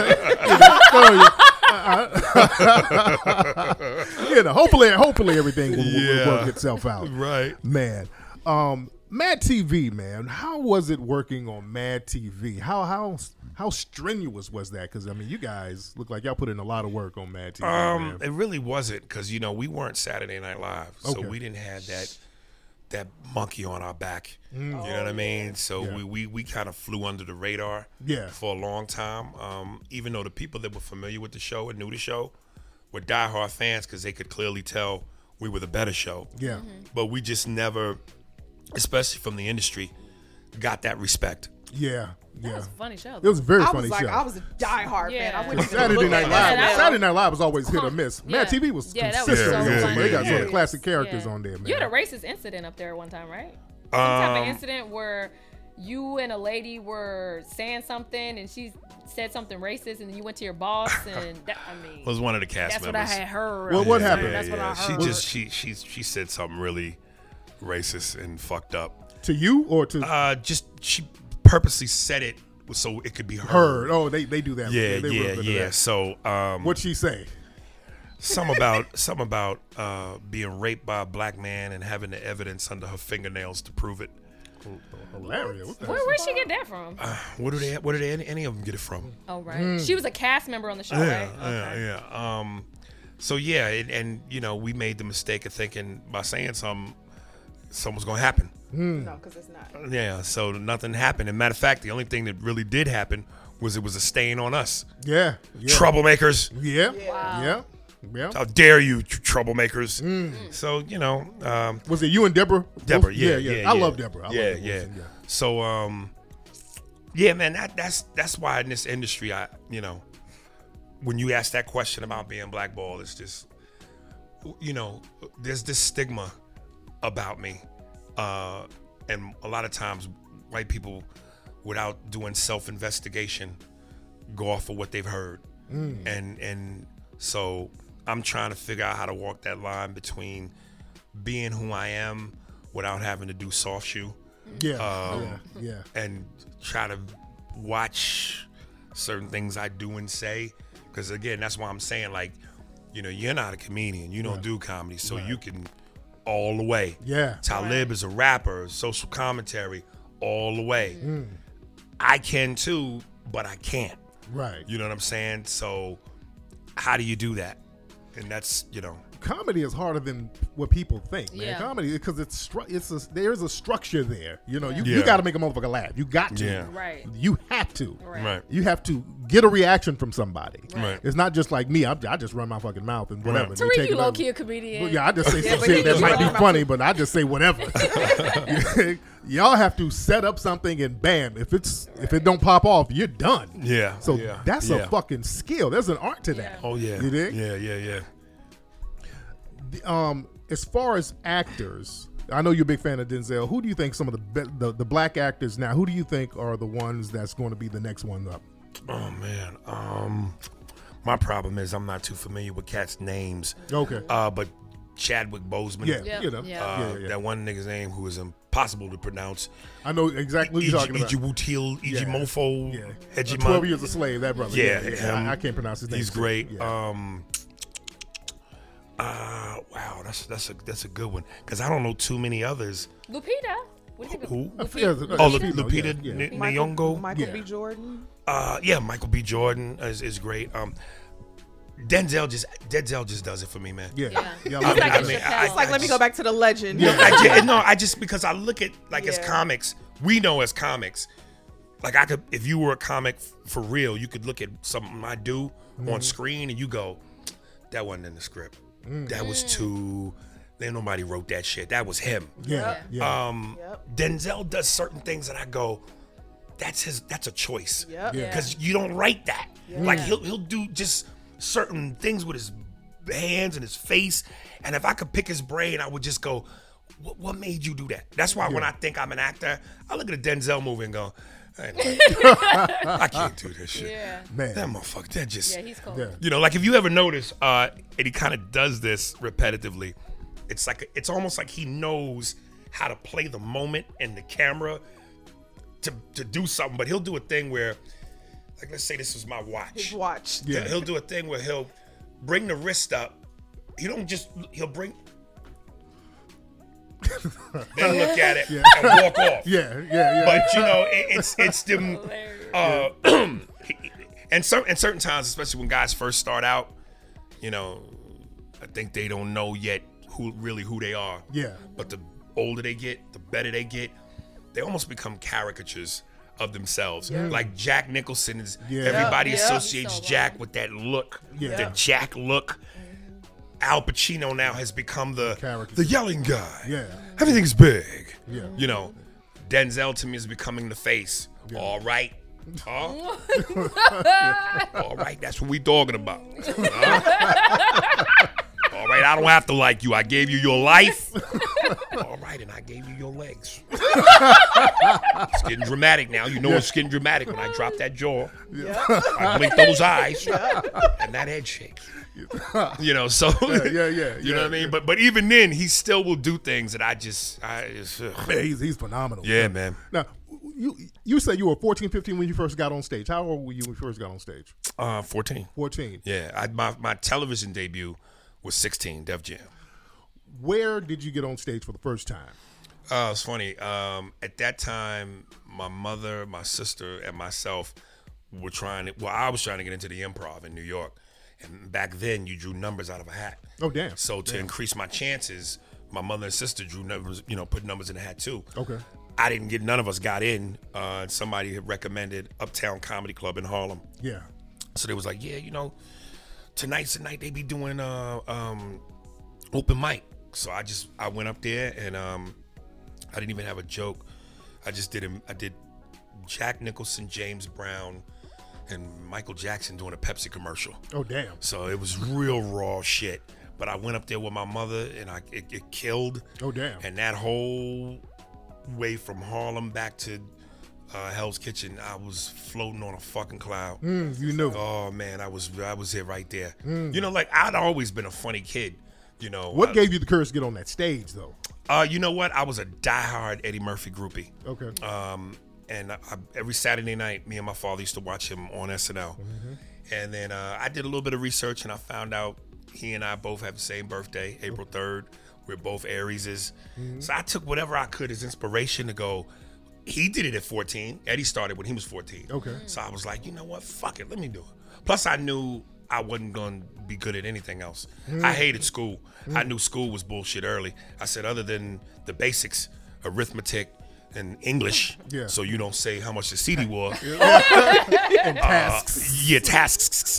hopefully everything will work itself out. Right. Man. Mad TV, man. How was it working on Mad TV? How strenuous was that? Because you guys look like y'all put in a lot of work on Mad TV. Man. It really wasn't, because we weren't Saturday Night Live, so Okay. we didn't have that monkey on our back. You know what I mean? So we kind of flew under the radar for a long time. Even though the people that were familiar with the show and knew the show were diehard fans, because they could clearly tell we were the better show. Yeah. But we just never, especially from the industry, got that respect. Yeah. That was a funny show. It was a very I funny was show. I was a diehard fan. I wouldn't even Saturday look Night at Live. that. Saturday Night Live was always hit or miss. Yeah. Mad TV was Yeah, that was consistent. so funny. They got some of Yeah. the classic characters Yeah. on there, man. You had a racist incident up there one time, right? Some type of incident where you and a lady were saying something and she said something racist and then you went to your boss and that, I mean, Was one of the cast that's members. what I had heard. Well, what happened? That's what I heard. She said something really racist and fucked up. To you or to She purposely said it so it could be her? Oh, they do that. Yeah, They real good at yeah. that. So What'd she say? some about being raped by a black man and having the evidence under her fingernails to prove it. Hilarious. What the Where'd she get that from? Where do they any of them get it from? Oh, right. She was a cast member on the show, right? Okay. Yeah. So yeah, and you know, we made the mistake of thinking by saying something was gonna happen. No, because it's not. Yeah. So nothing happened. And matter of fact, the only thing that really did happen was it was a stain on us. Yeah. Troublemakers. Yeah. Wow. Yeah. Yeah. How dare you, troublemakers? So you know, Was it you and Deborah? Deborah. Both? Yeah. I love Deborah. I love Yeah. Deborah Wilson, So yeah, man, that's why in this industry, when you ask that question about being blackballed, it's just, there's this stigma about me, and a lot of times white people, without doing self-investigation, go off of what they've heard, and so I'm trying to figure out how to walk that line between being who I am without having to do soft shoe. Yeah. And try to watch certain things I do and say, because again, that's why I'm saying, like, you're not a comedian, you don't do comedy, so you can all the way. Yeah. Talib is a rapper, social commentary, all the way. I can too, but I can't. Right. You know what I'm saying? So how do you do that? And that's, Comedy is harder than what people think, man. Yeah. Comedy, because there's a structure there. You Yeah. got to make a motherfucker laugh. You got to. Yeah. Right. You have to. Right. You have to get a reaction from somebody. Right. It's not just like me. I just run my fucking mouth and whatever. Right. They Tariq, take you it over. low-key a comedian. Well, yeah, I just say some but shit he that is might be right. funny, but I just say whatever. Y'all have to set up something and bam, if it don't pop off, you're done. Yeah. So yeah. that's yeah. a fucking skill. There's an art to that. Oh yeah. You dig? Yeah. As far as actors, I know you're a big fan of Denzel. Who do you think some of the black actors now? Who do you think are the ones that's going to be the next one up? Oh man. My problem is I'm not too familiar with cats' names. Okay. But Chadwick Boseman. Yeah. Yeah. You know. Yeah. Yeah. That one nigga's name who is impossible to pronounce. I know exactly what you're talking about. Ijibutil, Ijimofo, Yeah. Hegemon. 12 Years a Slave. That brother. Yeah, Yeah. I can't pronounce his name. He's great. Yeah. Wow, that's a good one because I don't know too many others. Lupita. What do you think? Who? Lupita. Oh, Lupita, Lupita yeah. Nyong'o. Michael Yeah. B. Jordan. Yeah, Michael B. Jordan is great. Denzel just does it for me, man. Yeah. Yeah. Yeah, He's I love like that. a mean, Chappelle. It's like, let me go back to the legend. I just because I look at as Yeah. comics, we know as comics, like I could, if you were a comic for real, you could look at something I do on screen and you go, that wasn't in the script. That was too. Then nobody wrote that shit. That was him. Yeah. Yeah. Denzel does certain things that I go, that's a choice. Yep. Yeah. Because you don't write that. Like he'll do just certain things with his hands and his face, and if I could pick his brain, I would just go, what made you do that? That's why when I think I'm an actor, I look at a Denzel movie and go, I can't do this shit. Yeah. Man. That motherfucker, that just, Yeah, he's cool. Yeah. like if you ever notice, and he kind of does this repetitively, it's almost like he knows how to play the moment and the camera to do something, but he'll do a thing where, like, let's say this was my watch. His watch. Yeah. He'll do a thing where he'll bring the wrist up. He'll bring, then look at it and walk off. Yeah. But it's them. And certain times, especially when guys first start out, I think they don't know yet who they are. Yeah. But the older they get, the better they get. They almost become caricatures of themselves. Like Jack Nicholson is. Yeah. Everybody Yeah. associates So Jack with that look, Yeah. the Jack look. Al Pacino now has become the Caricature. yelling guy. Yeah. Everything's big. Yeah. Denzel to me is becoming the face. All right. Huh? All right, that's what we talking about. Huh? All right, I don't have to like you. I gave you your life. All right, night and I gave you your legs. It's getting dramatic now. You know it's getting dramatic when I drop that jaw. I blink those eyes, and that head shakes. You know, so you know what I mean. But even then, he still will do things that I just Man, he's phenomenal. yeah, man. Now, you said you were 14, 15 when you first got on stage. How old were you when you first got on stage? 14. 14. Yeah, my television debut was 16, Def Jam. Where did you get on stage for the first time? It's funny. At that time, my mother, my sister, and myself were I was trying to get into the Improv in New York. And back then, you drew numbers out of a hat. Oh, damn. So to increase my chances, my mother and sister drew numbers, put numbers in the hat too. Okay. None of us got in. Somebody had recommended Uptown Comedy Club in Harlem. Yeah. So they was like, yeah, tonight's the night they be doing open mic. So I went up there and I didn't even have a joke. I did Jack Nicholson, James Brown, and Michael Jackson doing a Pepsi commercial. Oh, damn. So it was real raw shit. But I went up there with my mother and it killed. Oh, damn. And that whole way from Harlem back to Hell's Kitchen, I was floating on a fucking cloud. You knew. Oh man, I was here right there. I'd always been a funny kid. What gave you the courage to get on that stage, though? You know what? I was a diehard Eddie Murphy groupie. Okay. And every Saturday night, me and my father used to watch him on SNL. And then I did a little bit of research, and I found out he and I both have the same birthday, April 3rd. We're both Arieses. So I took whatever I could as inspiration to go, he did it at 14. Eddie started when he was 14. Okay. So I was like, you know what? Fuck it. Let me do it. Plus, I knew I wasn't going to be good at anything else. I hated school. I knew school was bullshit early. I said, other than the basics, arithmetic, and English, so you don't say how much the CD was. And tasks. Tasks.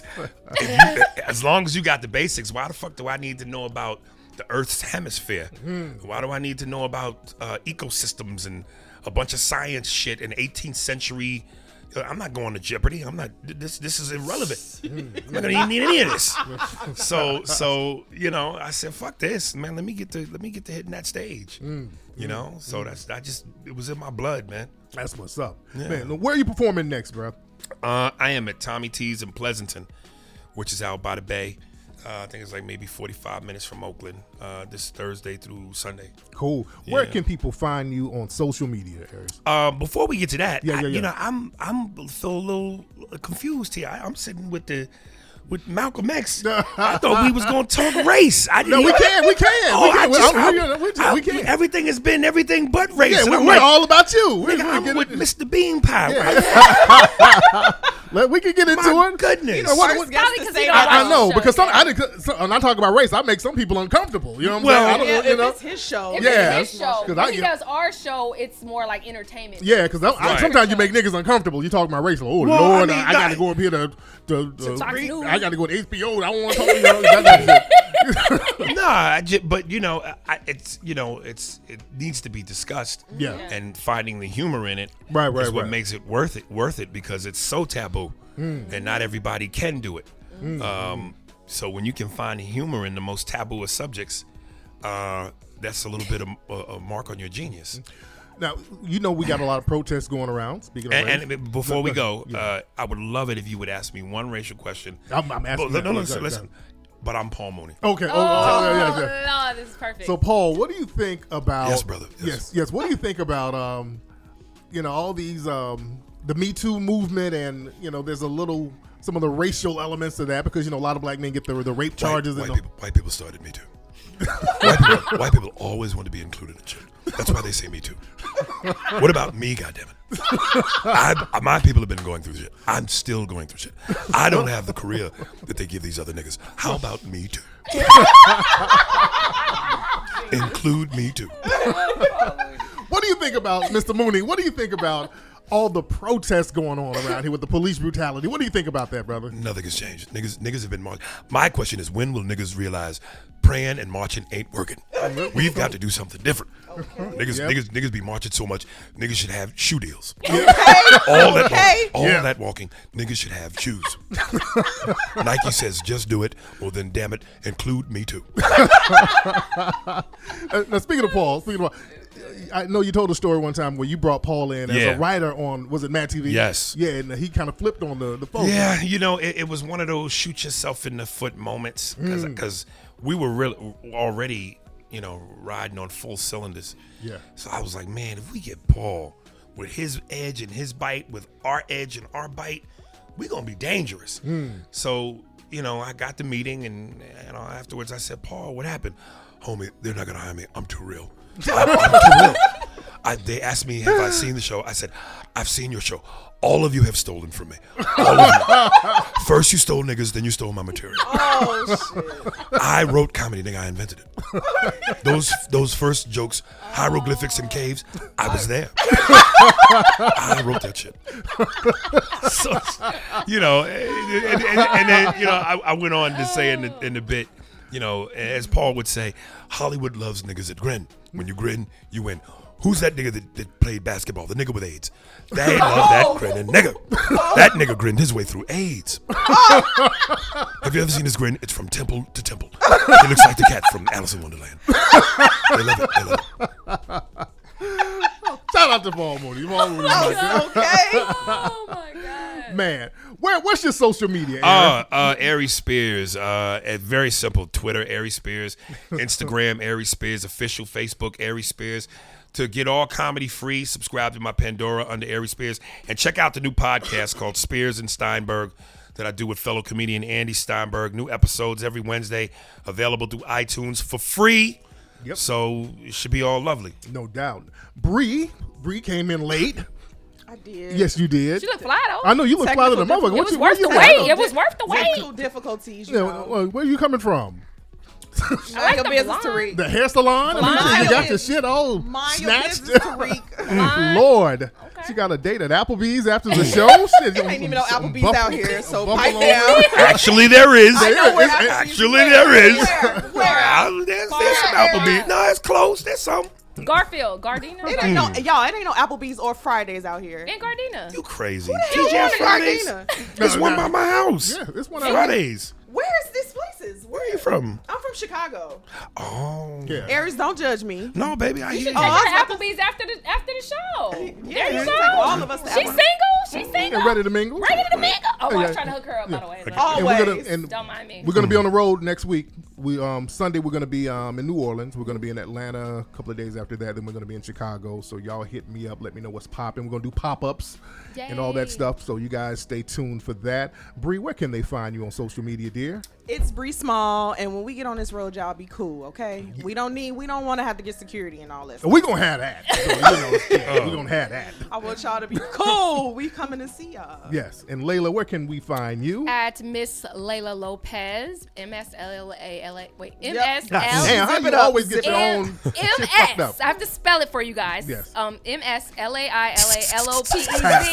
As long as you got the basics, why the fuck do I need to know about the Earth's hemisphere? Why do I need to know about ecosystems and a bunch of science shit in 18th century? I'm not going to Jeopardy. I'm not. This is irrelevant. I'm not gonna need any of this. So I said, fuck this, man. Let me get to hitting that stage. So it was in my blood, man. That's what's up, man. Where are you performing next, bro? I am at Tommy T's in Pleasanton, which is out by the bay. I think it's like maybe 45 minutes from Oakland. This Thursday through Sunday. Cool. Where can people find you on social media, Aries? Before we get to that, yeah. I'm so a little confused here. I'm sitting with Malcolm X. I thought we was gonna talk race. No, we can. We can. Everything has been everything but race. Yeah, and we're all about you. I'm with Mr. Bean Pie. Yeah. We can get into My it. goodness. Probably because they don't I watch know the because show, when I talk about race, I make some people uncomfortable. You know what I'm Well, saying? If it's his show. If Yeah. it's his show. 'Cause When he does our show, it's more like entertainment. Yeah, because sometimes you make niggas uncomfortable. You talking about race, like, oh Well, Lord, I mean, I got to go up here to Fox News. I got to go to HBO. I don't want to talk. That shit. Nah, but it needs to be discussed. Yeah. And finding the humor in it Right, is what right. makes it worth it because it's so taboo and not everybody can do it. So when you can find humor in the most taboo of subjects, that's a little bit of a mark on your genius. Now, we got a lot of protests going around. Speaking of race. And before we go, I would love it if you would ask me one racial question. I'm asking. But, no, listen. But I'm Paul Mooney. Okay. No, this is perfect. So, Paul, what do you think about? Yes, brother. Yes. What do you think about all these the Me Too movement, and there's some of the racial elements of that because a lot of black men get the rape charges. White people started Me Too. white people always want to be included in shit. That's why they say Me Too. What about me, goddammit? My people have been going through shit. I'm still going through shit. I don't have the career that they give these other niggas. How about Me Too? Include Me Too. What do you think about Mr. Mooney? What do you think about all the protests going on around here with the police brutality? What do you think about that, brother? Nothing has changed. Niggas have been marched. My question is, when will niggas realize praying and marching ain't working. We've got to do something different. Niggas be marching so much. Niggas should have shoe deals. All that walking. Niggas should have shoes. Nike says just do it. Well then, damn it, include me too. Now speaking of Paul, I know you told a story one time where you brought Paul in as a writer on, was it Mad TV? Yes. Yeah, and he kind of flipped on the phone. Yeah, it was one of those shoot yourself in the foot moments because we were really already, riding on full cylinders. Yeah. So I was like, man, if we get Paul with his edge and his bite, with our edge and our bite, we're going to be dangerous. So, I got the meeting and afterwards I said, Paul, what happened? Homie, they're not going to hire me. I'm too real. I'm too real. They asked me, have I seen the show? I said, I've seen your show. All of you have stolen from me. All of you. First you stole niggas, then you stole my material. Oh, shit. I wrote comedy, nigga. I invented it. Those first jokes, hieroglyphics and caves, I was there. I wrote that shit. So, and then, I went on to say in the bit, as Paul would say, Hollywood loves niggas that grin. When you grin, you win. Who's that nigga that played basketball? The nigga with AIDS. They love that grinning nigga. That nigga grinned his way through AIDS. Have you ever seen his grin? It's from temple to temple. He looks like the cat from Alice in Wonderland. They love it. They love it. Shout out to Paul Mooney. Okay. Oh my God. Man, what's your social media, Aaron? Aries Spears. Very simple. Twitter, Aries Spears. Instagram, Aries Spears. Official Facebook, Aries Spears. To get all comedy free, subscribe to my Pandora under Aries Spears. And check out the new podcast called Spears and Steinberg that I do with fellow comedian Andy Steinberg. New episodes every Wednesday, available through iTunes for free. Yep. So it should be all lovely. No doubt. Bree came in late. I did. Yes, you did. She looked fly though. I know you look fly to the motherfucker. It was worth the wait. It was worth the wait. Technical difficulties. Where are you coming from? I like a business, Tariq. The hair salon? You got your shit all snatched. Your business, Tariq. Lord. Okay. She got a date at Applebee's after the show. Shit, I ain't even know Applebee's out here, so pipe down. Actually, there is. Actually, there is. Where? There's some Applebee's. No, it's close. There's some. Gardena. It ain't no Applebee's or Fridays out here. In Gardena. You crazy. TGI Fridays. There's one by my house. Yeah, this one out Fridays. Where's this places? Where are you from? I'm from Chicago. Oh. Yeah. Aries, don't judge me. No, baby, I hear you. Take her to Applebee's after the show. Yeah, there you take go. all of us to She's Applebee's. She's single. And ready to mingle? Ready to mingle. Oh, I Yeah. was trying to hook her up, by the way. Always. Don't mind me. We're gonna be on the road next week. We Sunday we're gonna be in New Orleans. We're gonna be in Atlanta a couple of days after that. Then we're gonna be in Chicago. So y'all hit me up. Let me know what's popping. We're gonna do pop-ups and all that Yay. stuff. So you guys stay tuned for that. Bree, where can they find you on social media, dear? It's Bree Small, and when we get on this road, y'all be cool, okay? We don't want to have to get security and all that. We're gonna have that. So, we're gonna have that. I want y'all to be cool. We coming to see y'all. Yes. And Layla, where can we find you? At Miss Layla Lopez, MSLLA. Wait, Yep. MSL. Damn, how Zip you it up, always get zip your it own shit fucked up? MS. I have to spell it for you guys. Yes. MSLAILALOPEZ.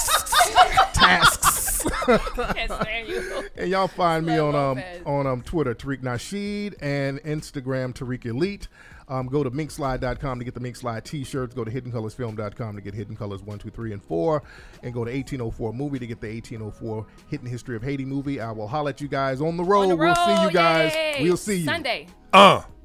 Tasks. Can't stand you. And y'all find me Layla on Lopez. Twitter, Tariq Nasheed, and Instagram, Tariq Elite. Go to minkslide.com to get the Mink Slide t-shirts. Go to hiddencolorsfilm.com to get Hidden Colors 1, 2, 3, and 4. And go to 1804 Movie to get the 1804 Hidden History of Haiti movie. I will holler at you guys on the road. On the We'll see you road, guys. yay. We'll see you. Sunday.